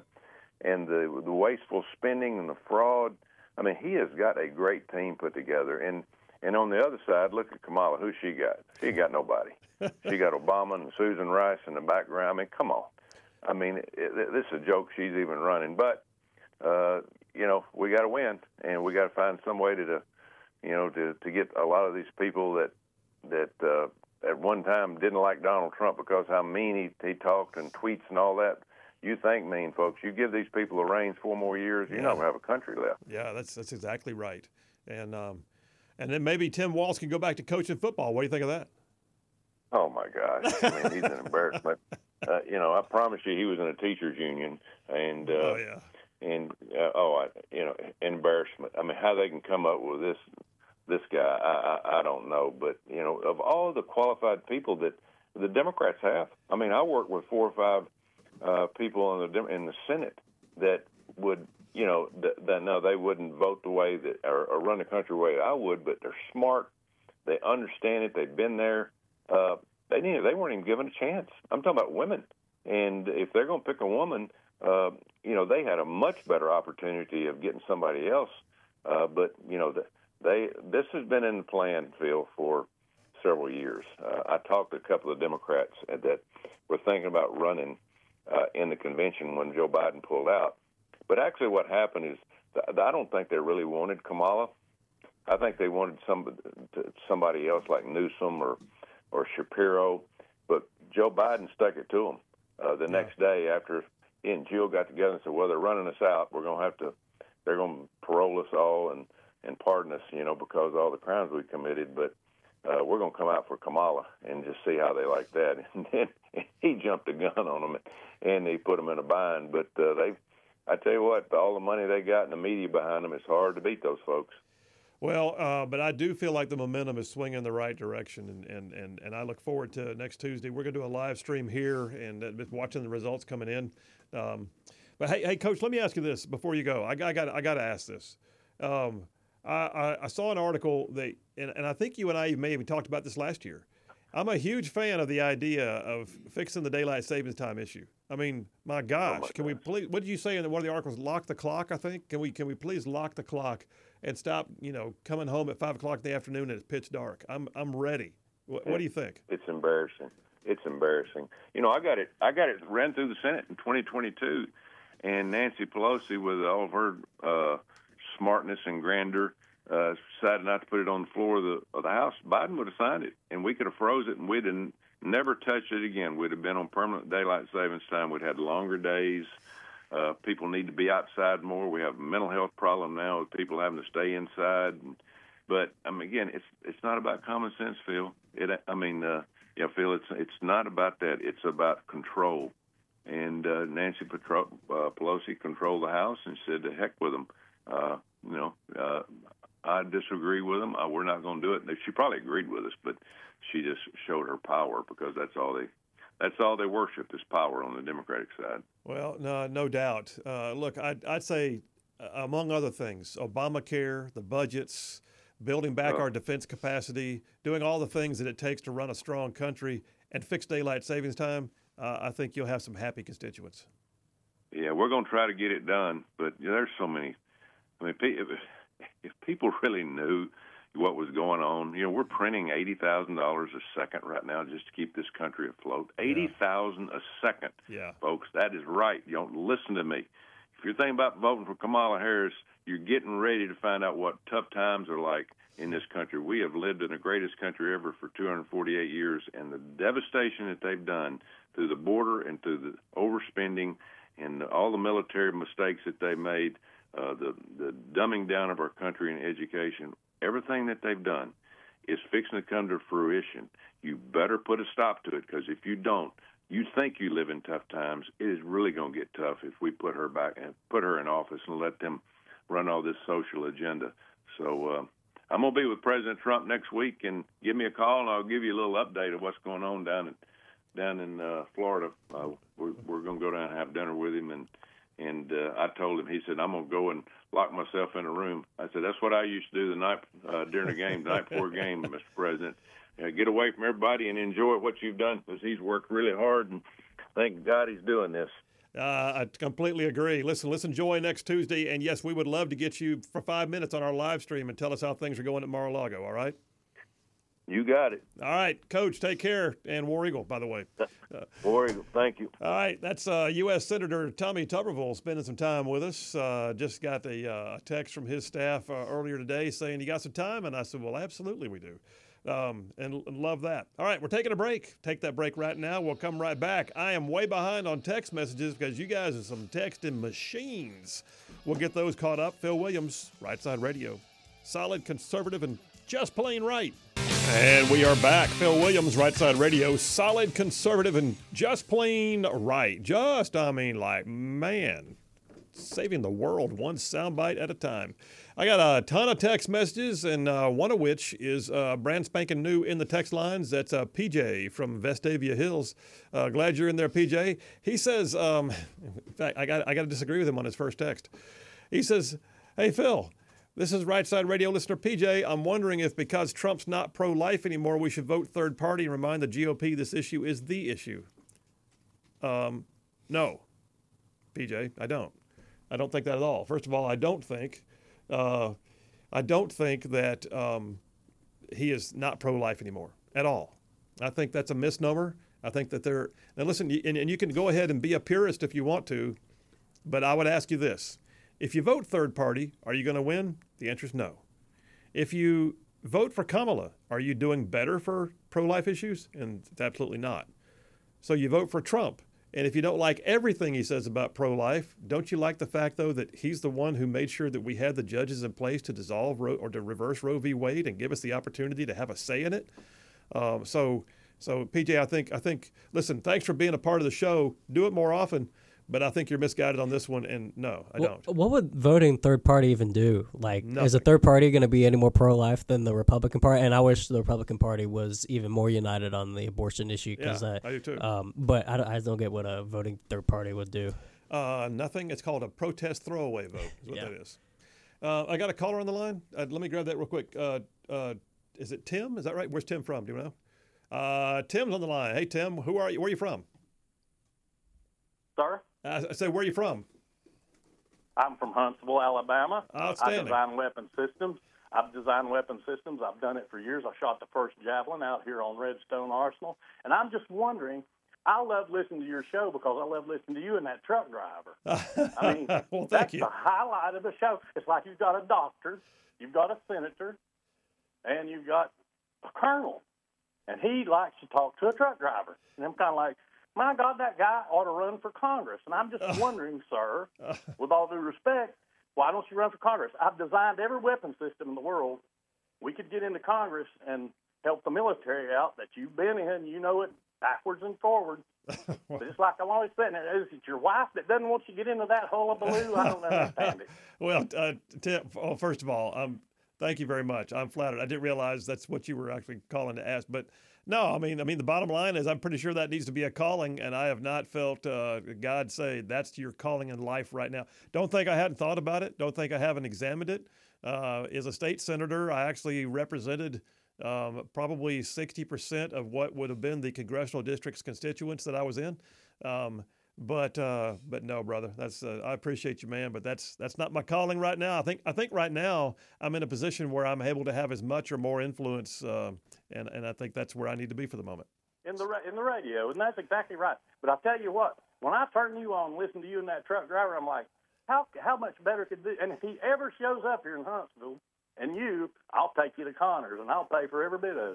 the wasteful spending and the fraud. I mean, he has got a great team put together. And on the other side, look at Kamala. Who she got? She got nobody. She got Obama and Susan Rice in the background. I mean, come on. I mean, this is a joke she's even running. But you know, we got to win, and we got to find some way to get a lot of these people that at one time didn't like Donald Trump because how mean he talked and tweets and all that. You think mean, folks. You give these people the reins 4 more years, you're not going to have a country left. Yeah, that's exactly right. And then maybe Tim Walz can go back to coaching football. What do you think of that? Oh, my gosh. I mean, he's an embarrassment. I promise you he was in a teachers union. And, embarrassment. I mean, how they can come up with this guy, I don't know. But, of all the qualified people that the Democrats have, I mean, I work with 4 or 5 people in the Senate that would, they wouldn't vote the way that or run the country the way I would, but they're smart. They understand it. They've been there. They weren't even given a chance. I'm talking about women. And if they're going to pick a woman, they had a much better opportunity of getting somebody else. But this has been in the plan, Phil, for several years. I talked to a couple of Democrats that were thinking about running in the convention when Joe Biden pulled out. But actually what happened is I don't think they really wanted Kamala. I think they wanted somebody else like Newsom or Shapiro. But Joe Biden stuck it to them the next day after he and Jill got together and said, well, they're running us out. They're going to parole us all and pardon us, because of all the crimes we committed. But we're going to come out for Kamala and just see how they like that. And then he jumped the gun on them, and he put them in a bind. But I tell you what, all the money they got and the media behind them, it's hard to beat those folks. Well, but I do feel like the momentum is swinging in the right direction, and I look forward to next Tuesday. We're going to do a live stream here and watching the results coming in. But hey, Coach, let me ask you this before you go. I got to ask this. I saw an article and I think you and I may have talked about this last year. I'm a huge fan of the idea of fixing the daylight savings time issue. I mean, my gosh, can we please? What did you say in one of the articles? Lock the clock. I think. Can we please lock the clock and stop? Coming home at 5 o'clock in the afternoon and it's pitch dark. I'm ready. What do you think? It's embarrassing. It's embarrassing. I got it ran through the Senate in 2022, and Nancy Pelosi, with all of her smartness and grandeur, decided not to put it on the floor of the House. Biden would have signed it, and we could have froze it, and we'd have never touched it again. We'd have been on permanent daylight savings time. We'd had longer days. People need to be outside more. We have a mental health problem now with people having to stay inside. But again, it's not about common sense, Phil. Phil, it's not about that. It's about control. And Nancy Pelosi controlled the House and said, "To heck with them." I disagree with them. We're not going to do it. She probably agreed with us, but she just showed her power because that's all they worship is power on the Democratic side. Well, no doubt. Look, I'd say, among other things, Obamacare, the budgets, building back our defense capacity, doing all the things that it takes to run a strong country and fix daylight savings time, I think you'll have some happy constituents. Yeah, we're going to try to get it done, but there's so many. If people really knew what was going on, we're printing $80,000 a second right now just to keep this country afloat. $80,000 a second, folks. That is right. You don't listen to me. If you're thinking about voting for Kamala Harris, you're getting ready to find out what tough times are like in this country. We have lived in the greatest country ever for 248 years, and the devastation that they've done through the border and through the overspending and all the military mistakes that they made, the dumbing down of our country in education, everything that they've done is fixing to come to fruition. You better put a stop to it, because if you don't, you think you live in tough times. It is really going to get tough if we put her back and put her in office and let them run all this social agenda. So I'm going to be with President Trump next week, and give me a call, and I'll give you a little update of what's going on down in Florida. We're going to go down and have dinner with him, and I told him, he said, I'm going to go and lock myself in a room. I said, that's what I used to do the night during a game, the night before a game, Mr. President. Get away from everybody and enjoy what you've done, because he's worked really hard, and thank God he's doing this. I completely agree. Listen, let's enjoy next Tuesday. And, yes, we would love to get you for 5 minutes on our live stream and tell us how things are going at Mar-a-Lago, all right? You got it. All right, Coach, take care. And War Eagle, by the way. War Eagle, thank you. All right, that's U.S. Senator Tommy Tuberville spending some time with us. Just got a text from his staff earlier today saying, you got some time? And I said, well, absolutely we do. and love that. All right, we're taking a break. Take that break right now. We'll come right back. I am way behind on text messages because you guys are some texting machines. We'll get those caught up. Phil Williams, Right Side Radio. Solid, conservative, and just plain right. And we are back. Phil Williams, Right Side Radio. Solid, conservative, and just plain right. Man, saving the world one soundbite at a time. I got a ton of text messages, and one of which is brand spanking new in the text lines. That's PJ from Vestavia Hills. Glad you're in there, PJ. He says, in fact, I got to disagree with him on his first text. He says, "Hey, Phil, this is Right Side Radio listener PJ. I'm wondering if because Trump's not pro-life anymore, we should vote third party and remind the GOP this issue is the issue." No, PJ, I don't. I don't think that at all. First of all, I don't think that he is not pro-life anymore at all. I think that's a misnomer. I think that now listen, and you can go ahead and be a purist if you want to, but I would ask you this. If you vote third party, are you going to win? The answer is no. If you vote for Kamala, are you doing better for pro-life issues? And it's absolutely not. So you vote for Trump. And if you don't like everything he says about pro-life, don't you like the fact, though, that he's the one who made sure that we had the judges in place to dissolve or to reverse Roe v. Wade and give us the opportunity to have a say in it? So PJ, I think, listen, thanks for being a part of the show. Do it more often. But I think you're misguided on this one, and no, I don't. What would voting third party even do? Like, Nothing. Is a third party going to be any more pro-life than the Republican Party? And I wish the Republican Party was even more united on the abortion issue. I do too. But I don't get what a voting third party would do. Nothing. It's called a protest throwaway vote is what that is. I got a caller on the line. Let me grab that real quick. Is it Tim? Is that right? Where's Tim from? Do you know? Tim's on the line. Hey, Tim, who are you? Where are you from? Sir? I said, where are you from? I'm from Huntsville, Alabama. Outstanding. I design weapon systems. I've designed weapon systems. I've done it for years. I shot the first javelin out here on Redstone Arsenal. And I'm just wondering, I love listening to your show because I love listening to you and that truck driver. I mean, well, that's you. the highlight of the show. It's like you've got a doctor, you've got a senator, and you've got a colonel. And he likes to talk to a truck driver. And I'm kind of like, my God, that guy ought to run for Congress. And I'm just wondering, sir, with all due respect, why don't you run for Congress? I've designed every weapon system in the world. We could get into Congress and help the military out that you've been in, you know it, backwards and forwards. But it's like I'm always saying, is it your wife that doesn't want you to get into that hullabaloo? I don't understand it. Well, Tim, first of all, thank you very much. I'm flattered. I didn't realize that's what you were actually calling to ask. But no, I mean, the bottom line is I'm pretty sure that needs to be a calling, and I have not felt God say that's your calling in life right now. Don't think I hadn't thought about it. Don't think I haven't examined it. As a state senator, I actually represented probably 60% of what would have been the congressional district's constituents that I was in. But no, brother, that's I appreciate you, man, but that's not my calling right now. I think right now I'm in a position where I'm able to have as much or more influence, and I think that's where I need to be for the moment. In the radio, and that's exactly right. But I'll tell you what, when I turn you on, listen to you and that truck driver, I'm like, how much better could this? And if he ever shows up here in Huntsville, and I'll take you to Connors, and I'll pay for every bit of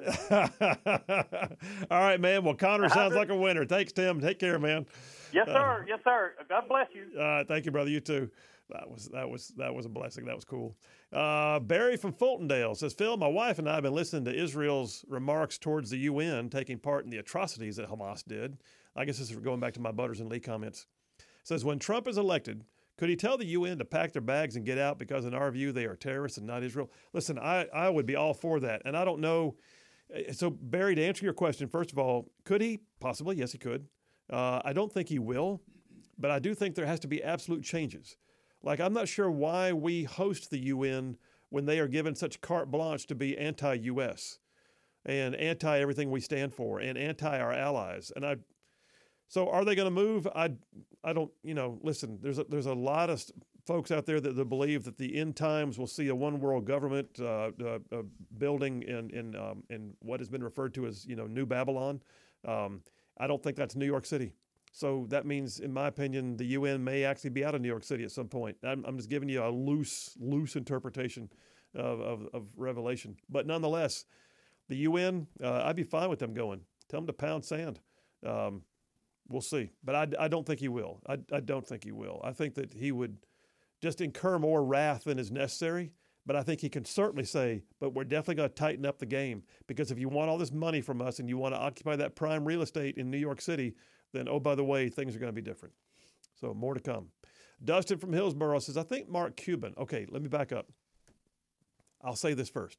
it. All right, man. Well, Connors sounds like a winner. Thanks, Tim. Take care, man. Yes, sir. Yes, sir. God bless you. Thank you, brother. You too. That was a blessing. That was cool. Barry from Fultondale says, Phil, my wife and I have been listening to Israel's remarks towards the UN taking part in the atrocities that Hamas did. I guess this is going back to my Butters and Lee comments. Says, when Trump is elected, could he tell the UN to pack their bags and get out because in our view they are terrorists and not Israel? Listen, I would be all for that. And I don't know. So, Barry, to answer your question, first of all, could he? Possibly. Yes, he could. I don't think he will, but I do think there has to be absolute changes. Like, I'm not sure why we host the UN when they are given such carte blanche to be anti-U.S. and anti-everything we stand for and anti our allies. And so are they going to move? I don't, listen, there's a lot of folks out there that believe that the end times will see a one world government building in what has been referred to as, New Babylon. I don't think that's New York City. So that means, in my opinion, the UN may actually be out of New York City at some point. I'm just giving you a loose interpretation of Revelation. But nonetheless, The UN, I'd be fine with them going. Tell them to pound sand. We'll see. But I don't think he will. I don't think he will. I think that he would just incur more wrath than is necessary. But I think he can certainly say, but we're definitely going to tighten up the game. Because if you want all this money from us and you want to occupy that prime real estate in New York City, then, oh, by the way, things are going to be different. So more to come. Dustin from Hillsborough says, I think Mark Cuban. Okay, let me back up. I'll say this first.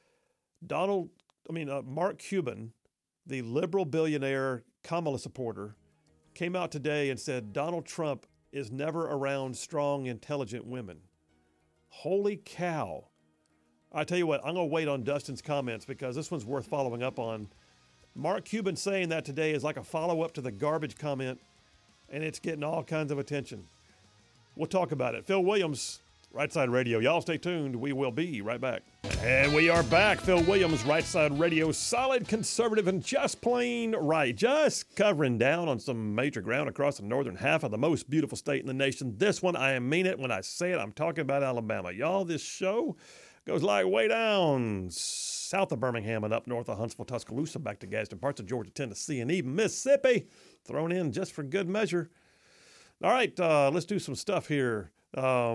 Mark Cuban, the liberal billionaire Kamala supporter, came out today and said Donald Trump is never around strong, intelligent women. Holy cow. I tell you what, I'm going to wait on Dustin's comments because this one's worth following up on. Mark Cuban saying that today is like a follow-up to the garbage comment, and it's getting all kinds of attention. We'll talk about it. Phil Williams, Right Side Radio. Y'all stay tuned. We will be right back. And we are back. Phil Williams, Right Side Radio. Solid, conservative, and just plain right. Just covering down on some major ground across the northern half of the most beautiful state in the nation. This one, I mean it when I say it. I'm talking about Alabama. Y'all, this show goes like way down south of Birmingham and up north of Huntsville, Tuscaloosa, back to Gadsden, parts of Georgia, Tennessee, and even Mississippi. Thrown in just for good measure. All right, let's do some stuff here. I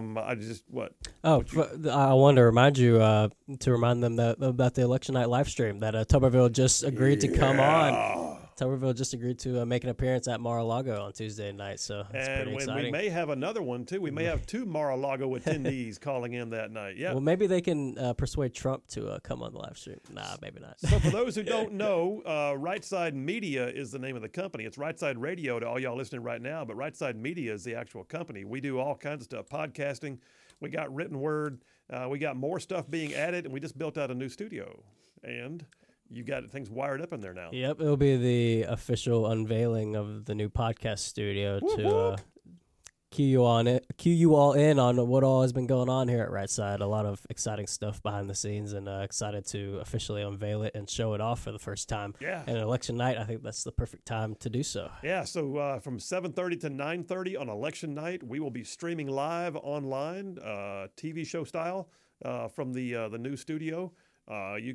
want to remind you to remind them about the election night live stream that Tuberville just agreed to come on. Tuberville just agreed to make an appearance at Mar-a-Lago on Tuesday night, so that's pretty exciting. We may have another one too. We may have 2 Mar-a-Lago attendees calling in that night. Yeah. Well, maybe they can persuade Trump to come on the live stream. Nah, maybe not. So for those who don't know, Right Side Media is the name of the company. It's Right Side Radio to all y'all listening right now, but Right Side Media is the actual company. We do all kinds of stuff, podcasting. We got written word. We got more stuff being added, and we just built out a new studio. And you got things wired up in there now. Yep, it'll be the official unveiling of the new podcast studio to cue you all in on what all has been going on here at Right Side. A lot of exciting stuff behind the scenes, and excited to officially unveil it and show it off for the first time. Yeah. And election night, I think that's the perfect time to do so. Yeah, so from 7:30 to 9:30 on election night, we will be streaming live online, TV show style, from the new studio. We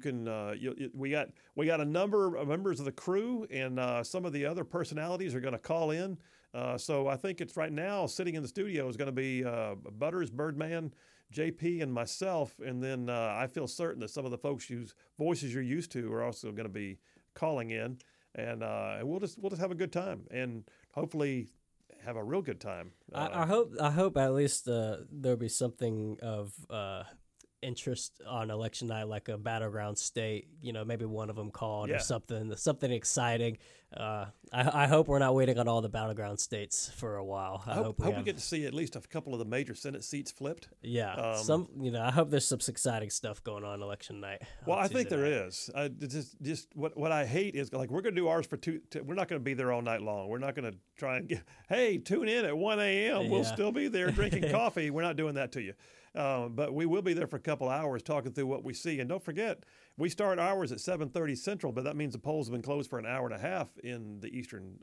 got a number of members of the crew, and some of the other personalities are going to call in. So I think it's right now sitting in the studio is going to be Butters, Birdman, JP, and myself. And then I feel certain that some of the folks whose voices you're used to are also going to be calling in, and we'll just have a good time, and hopefully have a real good time. I hope at least there'll be something of interest on election night, like a battleground state, maybe one of them called or something exciting. I hope we're not waiting on all the battleground states for a while. I hope we get to see at least a couple of the major Senate seats flipped. Yeah, I hope there's some exciting stuff going on election night. Well, I think there is. Just what I hate is, like, we're going to do ours for we're not going to be there all night long. We're not going to try and hey, tune in at 1 a.m. We'll still be there drinking coffee. We're not doing that to you. But we will be there for a couple hours talking through what we see. And don't forget, we start ours at 7:30 Central, but that means the polls have been closed for an hour and a half in the Eastern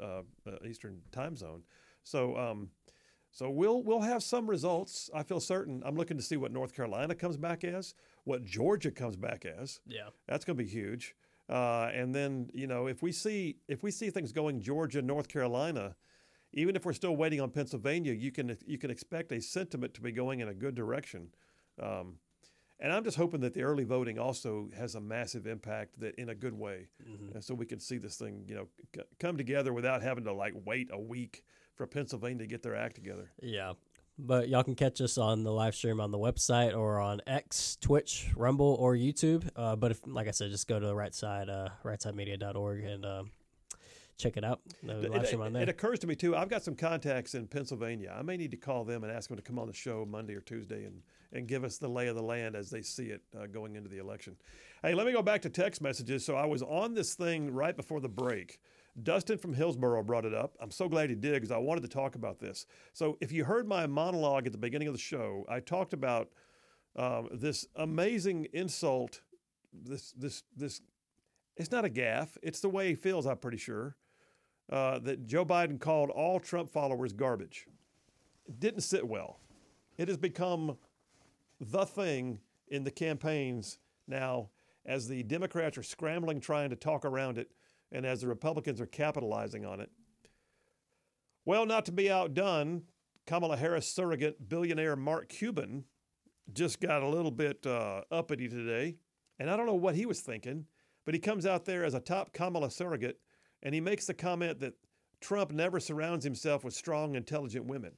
time zone. So we'll have some results. I feel certain. I'm looking to see what North Carolina comes back as, what Georgia comes back as. Yeah, that's going to be huge. And then if we see things going Georgia, North Carolina, even if we're still waiting on Pennsylvania, you can expect a sentiment to be going in a good direction. And I'm just hoping that the early voting also has a massive impact that in a good way. Mm-hmm. And so we can see this thing, come together without having to wait a week for Pennsylvania to get their act together. Yeah. But y'all can catch us on the live stream on the website or on X, Twitch, Rumble, or YouTube. But if, like I said, just go to the rightsidemedia.org and check it out. It occurs to me, too, I've got some contacts in Pennsylvania. I may need to call them and ask them to come on the show Monday or Tuesday and give us the lay of the land as they see it going into the election. Hey, let me go back to text messages. So I was on this thing right before the break. Dustin from Hillsborough brought it up. I'm so glad he did because I wanted to talk about this. So if you heard my monologue at the beginning of the show, I talked about this amazing insult, this it's not a gaffe. It's the way he feels, I'm pretty sure, that Joe Biden called all Trump followers garbage. It didn't sit well. It has become the thing in the campaigns now, as the Democrats are scrambling trying to talk around it, and as the Republicans are capitalizing on it. Well, not to be outdone, Kamala Harris surrogate billionaire Mark Cuban just got a little bit uppity today. And I don't know what he was thinking, but he comes out there as a top Kamala surrogate, and he makes the comment that Trump never surrounds himself with strong, intelligent women.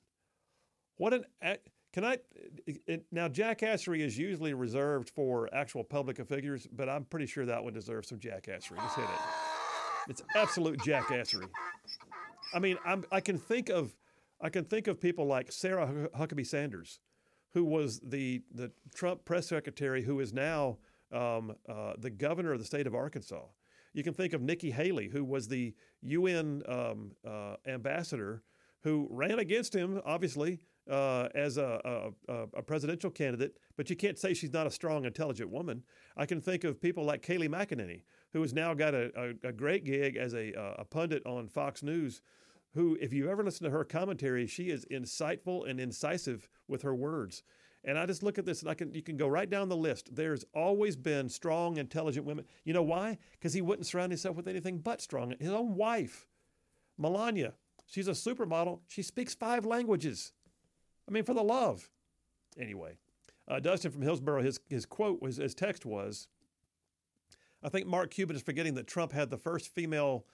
Now, jackassery is usually reserved for actual public figures, but I'm pretty sure that one deserves some jackassery. Just hit it. It's absolute jackassery. I mean, I can think of people like Sarah Huckabee Sanders, who was the Trump press secretary, who is now the governor of the state of Arkansas. You can think of Nikki Haley, who was the UN ambassador, who ran against him, obviously, as a presidential candidate, but you can't say she's not a strong, intelligent woman. I can think of people like Kayleigh McEnany, who has now got a great gig as a pundit on Fox News, who, if you ever listen to her commentary, she is insightful and incisive with her words. And I just look at this, and you can go right down the list. There's always been strong, intelligent women. You know why? Because he wouldn't surround himself with anything but strong. His own wife, Melania, she's a supermodel. She speaks 5 languages. I mean, for the love. Anyway, Dustin from Hillsborough, his quote was, his text was, I think Mark Cuban is forgetting that Trump had the first female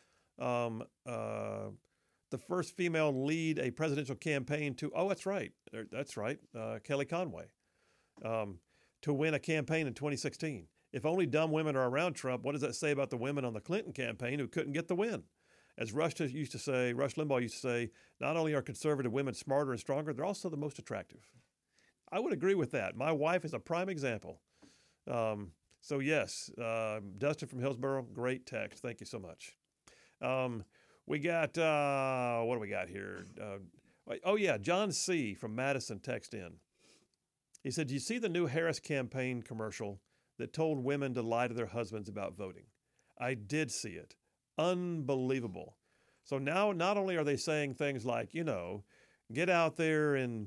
lead a presidential campaign to, that's right, Kelly Conway, to win a campaign in 2016. If only dumb women are around Trump, what does that say about the women on the Clinton campaign who couldn't get the win? As Rush Limbaugh used to say, not only are conservative women smarter and stronger, they're also the most attractive. I would agree with that. My wife is a prime example. So yes, Dustin from Hillsborough, great text. Thank you so much. We got, what do we got here? John C. from Madison text in. He said, do you see the new Harris campaign commercial that told women to lie to their husbands about voting? I did see it. Unbelievable. So now not only are they saying things like, get out there and,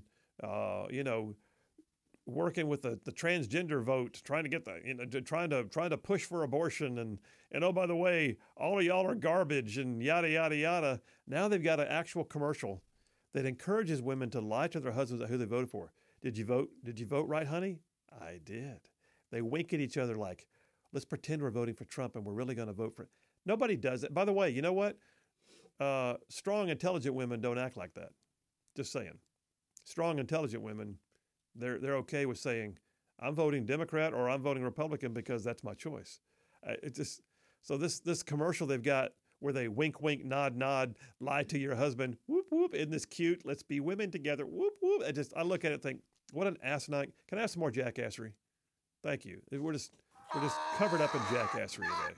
working with the transgender vote, trying to get trying to push for abortion, and oh, by the way, all of y'all are garbage and yada yada yada. Now they've got an actual commercial that encourages women to lie to their husbands about who they voted for. Did you vote? Did you vote right, honey? I did. They wink at each other like, let's pretend we're voting for Trump and we're really going to vote for it. Nobody does it. By the way, you know what? Strong, intelligent women don't act like that. Just saying. Strong, intelligent women, they're okay with saying, I'm voting Democrat or I'm voting Republican because that's my choice. So this commercial they've got where they wink, wink, nod, nod, lie to your husband, whoop, whoop, isn't this cute? Let's be women together, whoop, whoop. I look at it and think, what an asinine. Can I have some more jackassery? Thank you. We're just covered up in jackassery today.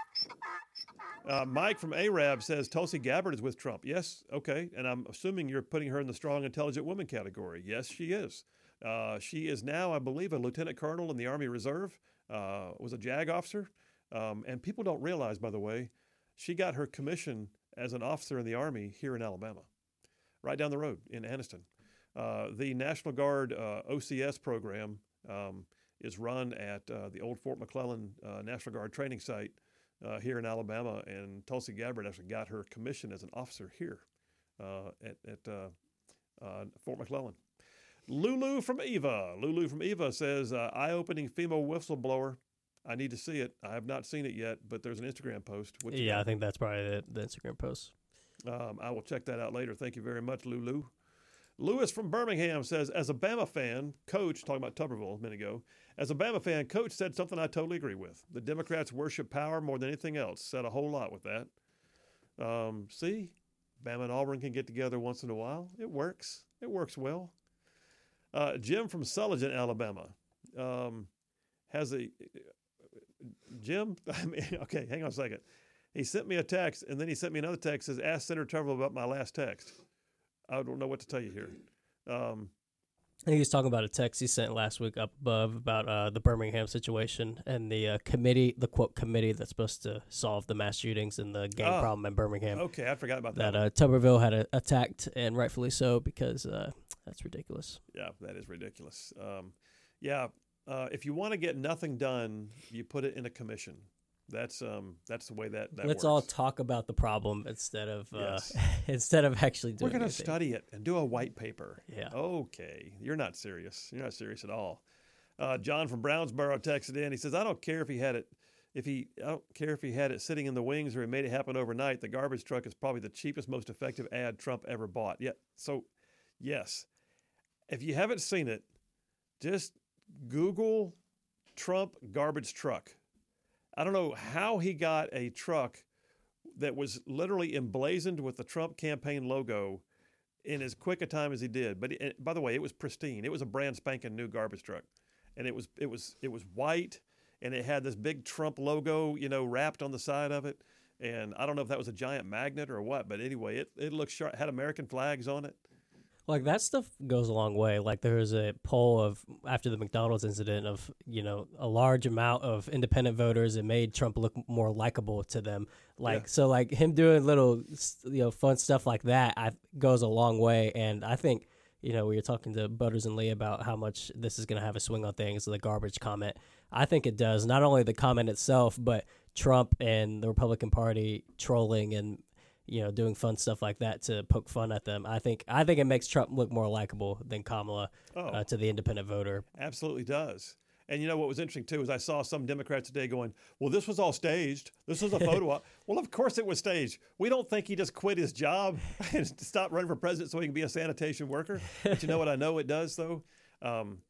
Mike from Arab says Tulsi Gabbard is with Trump. Yes, okay. And I'm assuming you're putting her in the strong, intelligent woman category. Yes, she is. She is now, I believe, a lieutenant colonel in the Army Reserve, was a JAG officer. And people don't realize, by the way, she got her commission as an officer in the Army here in Alabama, right down the road in Anniston. The National Guard OCS program is run at the old Fort McClellan National Guard training site here in Alabama, and Tulsi Gabbard actually got her commission as an officer here at Fort McClellan. Lulu from Eva says, eye-opening female whistleblower. I need to see it. I have not seen it yet, but there's an Instagram post. I think that's probably the Instagram post. I will check that out later. Thank you very much, Lulu. Lewis from Birmingham says, as a Bama fan, Coach, talking about Tuberville a minute ago, as a Bama fan, Coach said something I totally agree with. The Democrats worship power more than anything else. Said a whole lot with that. See, Bama and Auburn can get together once in a while. It works. It works well. Jim from Sullivan, Alabama, okay, hang on a second. He sent me a text, and then he sent me another text that says, ask Senator Tuberville about my last text. I don't know what to tell you here. I think he's talking about a text he sent last week up above about the Birmingham situation and the committee, the quote committee that's supposed to solve the mass shootings and the gang problem in Birmingham. Okay, I forgot about that. That Tuberville had attacked, and rightfully so, because that's ridiculous. Yeah, that is ridiculous. if you want to get nothing done, you put it in a commission. That's the way that Let's works. all talk about the problem instead of Yes. instead of actually doing. We're going to anything. study it and do a white paper. Yeah. Okay. You're not serious. You're not serious at all. John from Brownsboro texted in. He says, I don't care if he had it. I don't care if he had it sitting in the wings or he made it happen overnight. The garbage truck is probably the cheapest, most effective ad Trump ever bought. Yeah. So, yes. If you haven't seen it, just Google Trump garbage truck. I don't know how he got a truck that was literally emblazoned with the Trump campaign logo in as quick a time as he did. But by the way, it was pristine. It was a brand spanking new garbage truck, and it was white, and it had this big Trump logo, wrapped on the side of it. And I don't know if that was a giant magnet or what, but anyway, it looked sharp. Had American flags on it. Like that stuff goes a long way. Like there was a poll of after the McDonald's incident of a large amount of independent voters. It made Trump look more likable to them. So like him doing little fun stuff like that goes a long way. And I think we were talking to Butters and Lee about how much this is going to have a swing on things. The garbage comment, I think it does. Not only the comment itself, but Trump and the Republican Party trolling and doing fun stuff like that to poke fun at them. I think it makes Trump look more likable than Kamala to the independent voter. Absolutely does. And what was interesting, too, is I saw some Democrats today going, well, this was all staged. This was a photo op. Well, of course it was staged. We don't think he just quit his job and stopped running for president so he can be a sanitation worker. But you know what I know it does, though? And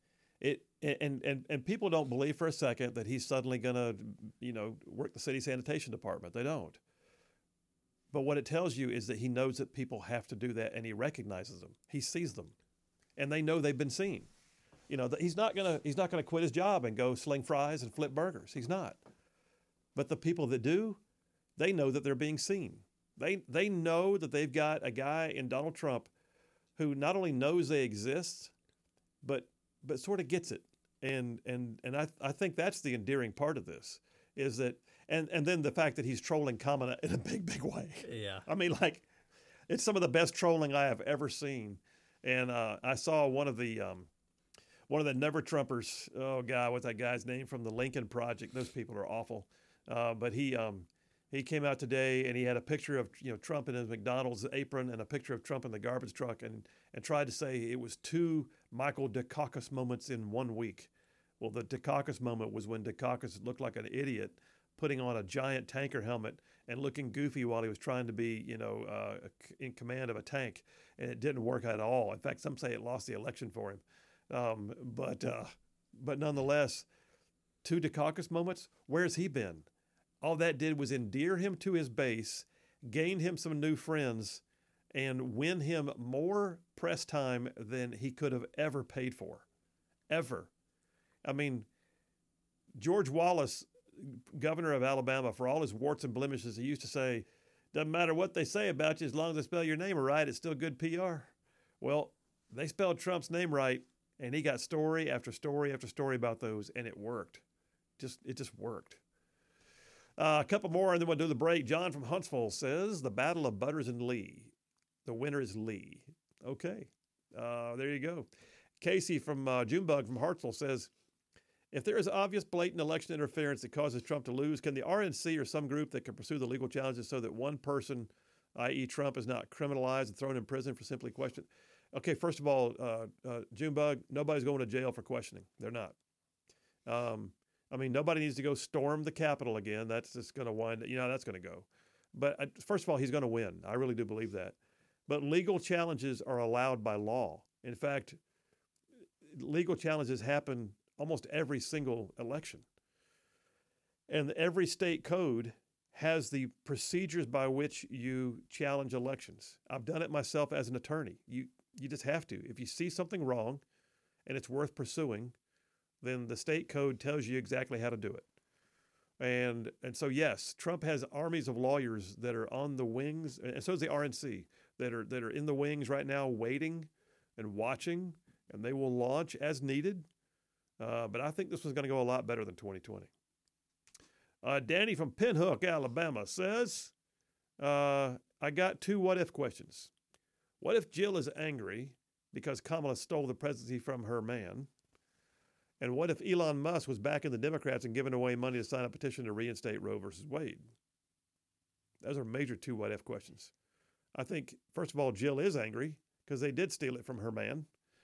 people don't believe for a second that he's suddenly going to, work the city sanitation department. They don't. But what it tells you is that he knows that people have to do that, and he recognizes them. He sees them, and they know they've been seen. He's not gonna quit his job and go sling fries and flip burgers. He's not. But the people that do, they know that they're being seen. They know that they've got a guy in Donald Trump who not only knows they exist, but sort of gets it. And I think that's the endearing part of this. Is that and then the fact that he's trolling Kamala in a big way. Yeah. I mean, it's some of the best trolling I have ever seen. And I saw one of the Never Trumpers. Oh God, what's that guy's name from the Lincoln Project? Those people are awful. But he came out today and he had a picture of Trump in his McDonald's apron and a picture of Trump in the garbage truck and tried to say it was two Michael Dukakis moments in 1 week. Well, the Dukakis moment was when Dukakis looked like an idiot putting on a giant tanker helmet and looking goofy while he was trying to be, in command of a tank. And it didn't work at all. In fact, some say it lost the election for him. But nonetheless, two Dukakis moments, where's he been? All that did was endear him to his base, gain him some new friends, and win him more press time than he could have ever paid for. Ever. I mean, George Wallace, governor of Alabama, for all his warts and blemishes, he used to say, doesn't matter what they say about you, as long as they spell your name right, it's still good PR. Well, they spelled Trump's name right, and he got story after story after story about those, and it worked. It just worked. A couple more, and then we'll do the break. John from Huntsville says, the Battle of Butters and Lee. The winner is Lee. Okay, there you go. Casey from Junebug from Hartsville says, if there is obvious blatant election interference that causes Trump to lose, can the RNC or some group that can pursue the legal challenges so that one person, i.e. Trump, is not criminalized and thrown in prison for simply question? Okay, first of all, Junebug, nobody's going to jail for questioning. They're not. Nobody needs to go storm the Capitol again. That's just going to wind up, that's going to go. But first of all, he's going to win. I really do believe that. But legal challenges are allowed by law. In fact, legal challenges happen almost every single election. And every state code has the procedures by which you challenge elections. I've done it myself as an attorney. You just have to. If you see something wrong and it's worth pursuing, then the state code tells you exactly how to do it. And so, yes, Trump has armies of lawyers that are on the wings, and so does the RNC, that are in the wings right now waiting and watching, and they will launch as needed. But I think this was going to go a lot better than 2020. Danny from Pinhook, Alabama says, I got two what-if questions. What if Jill is angry because Kamala stole the presidency from her man? And what if Elon Musk was backing the Democrats and giving away money to sign a petition to reinstate Roe versus Wade? Those are major two what if questions. I think, first of all, Jill is angry because they did steal it from her man.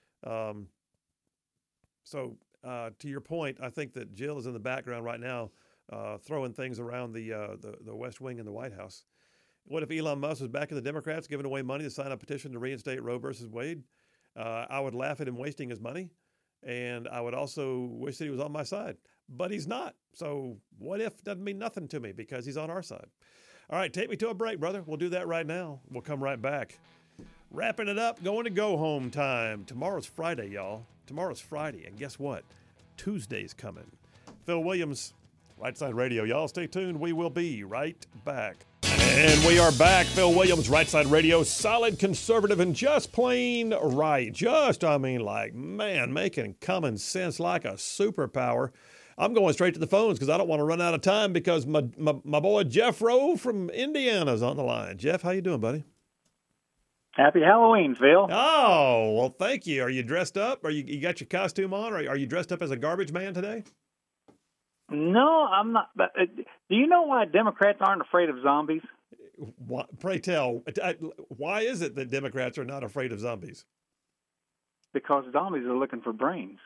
So to your point, I think that Jill is in the background right now throwing things around the West Wing and the White House. What if Elon Musk was backing the Democrats, giving away money to sign a petition to reinstate Roe versus Wade? I would laugh at him wasting his money, and I would also wish that he was on my side. But he's not. So what if doesn't mean nothing to me because he's on our side. All right, take me to a break, brother. We'll do that right now. We'll come right back. Wrapping it up, going to go home time. Tomorrow's Friday, y'all. Tomorrow's Friday, and guess what? Tuesday's coming. Phil Williams, Right Side Radio. Y'all stay tuned. We will be right back. And we are back. Phil Williams, Right Side Radio. Solid conservative and just plain right. Making common sense like a superpower. I'm going straight to the phones because I don't want to run out of time because my boy Jeff Rowe from Indiana is on the line. Jeff, how you doing, buddy? Happy Halloween, Phil. Oh, well, thank you. Are you dressed up? You got your costume on? Or are you dressed up as a garbage man today? No, I'm not. But do you know why Democrats aren't afraid of zombies? Pray tell, why is it that Democrats are not afraid of zombies? Because zombies are looking for brains.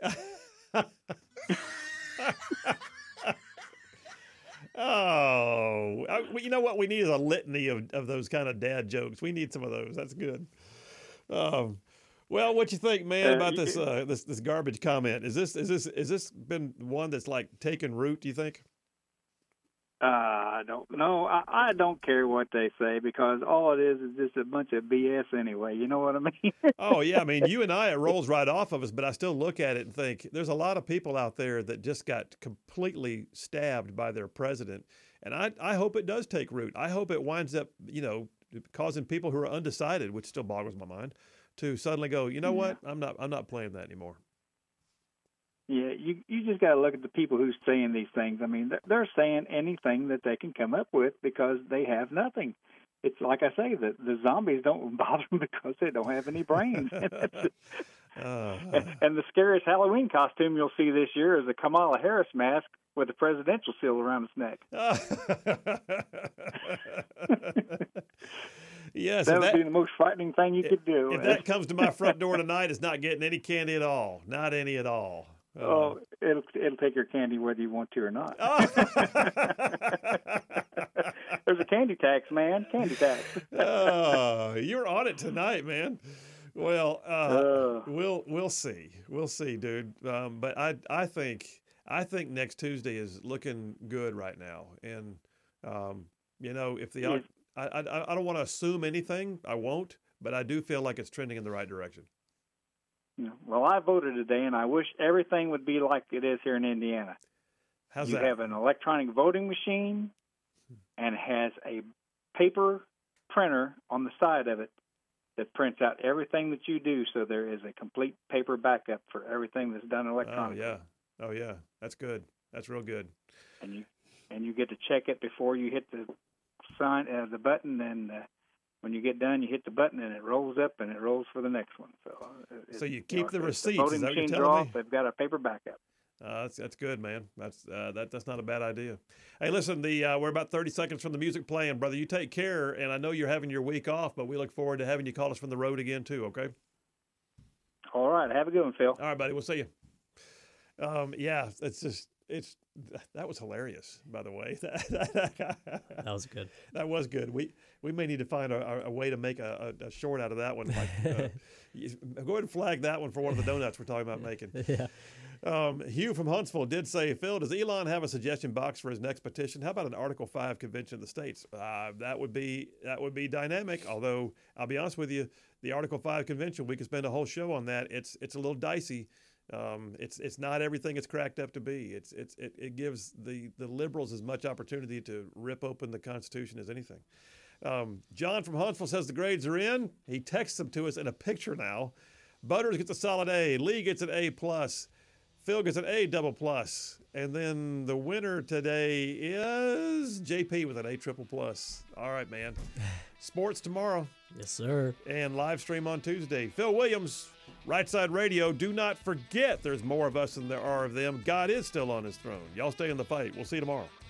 Oh, you know what we need is a litany of those kind of dad jokes. We need some of those. That's good. Well, what you think, man, about this garbage comment? Is this been one that's like taken root? Do you think? I don't know. I don't care what they say because all it is just a bunch of BS anyway. You know what I mean? Oh, yeah. I mean, you and I, it rolls right off of us, but I still look at it and think there's a lot of people out there that just got completely stabbed by their president. And I hope it does take root. I hope it winds up, causing people who are undecided, which still boggles my mind, to suddenly go, you know what? I'm not playing that anymore. Yeah, you just got to look at the people who's saying these things. I mean, they're saying anything that they can come up with because they have nothing. It's like I say, the zombies don't bother them because they don't have any brains. And the scariest Halloween costume you'll see this year is a Kamala Harris mask with a presidential seal around its neck. Yes, that would be the most frightening thing you could do. If that comes to my front door tonight, it's not getting any candy at all. Not any at all. Oh, it'll take your candy whether you want to or not. There's a candy tax, man. Candy tax. You're on it tonight, man. Well, we'll see. We'll see, dude. But I think next Tuesday is looking good right now. And if the I don't want to assume anything. I won't, but I do feel like it's trending in the right direction. Well, I voted today, and I wish everything would be like it is here in Indiana. How's that? You have an electronic voting machine, and it has a paper printer on the side of it that prints out everything that you do, so there is a complete paper backup for everything that's done electronically. Oh, yeah. That's good. That's real good. And you get to check it before you hit the the button, and when you get done, you hit the button, and it rolls up, and it rolls for the next one. So you keep the receipts. Voting is that what machines you're are telling off. me? They've got a paper backup. That's good, man. That's not a bad idea. Hey, listen, we're about 30 seconds from the music playing, brother. You take care, and I know you're having your week off, but we look forward to having you call us from the road again too. Okay. All right. Have a good one, Phil. All right, buddy. We'll see you. That was hilarious, by the way. That was good. That was good. We may need to find a way to make a short out of that one. Like, go ahead and flag that one for one of the donuts we're talking about making. Yeah. Hugh from Huntsville did say, Phil, does Elon have a suggestion box for his next petition? How about an Article 5 convention of the states? That would be dynamic. Although I'll be honest with you, the Article 5 convention, we could spend a whole show on that. It's a little dicey. It's not everything it's cracked up to be. It gives the liberals as much opportunity to rip open the Constitution as anything. John from Huntsville says the grades are in. He texts them to us in a picture now. Butters gets a solid A. Lee gets an A+. Phil gets an A double plus. And then the winner today is JP with an A triple plus. All right, man. Sports tomorrow. Yes, sir. And live stream on Tuesday. Phil Williams, Right Side Radio. Do not forget there's more of us than there are of them. God is still on his throne. Y'all stay in the fight. We'll see you tomorrow.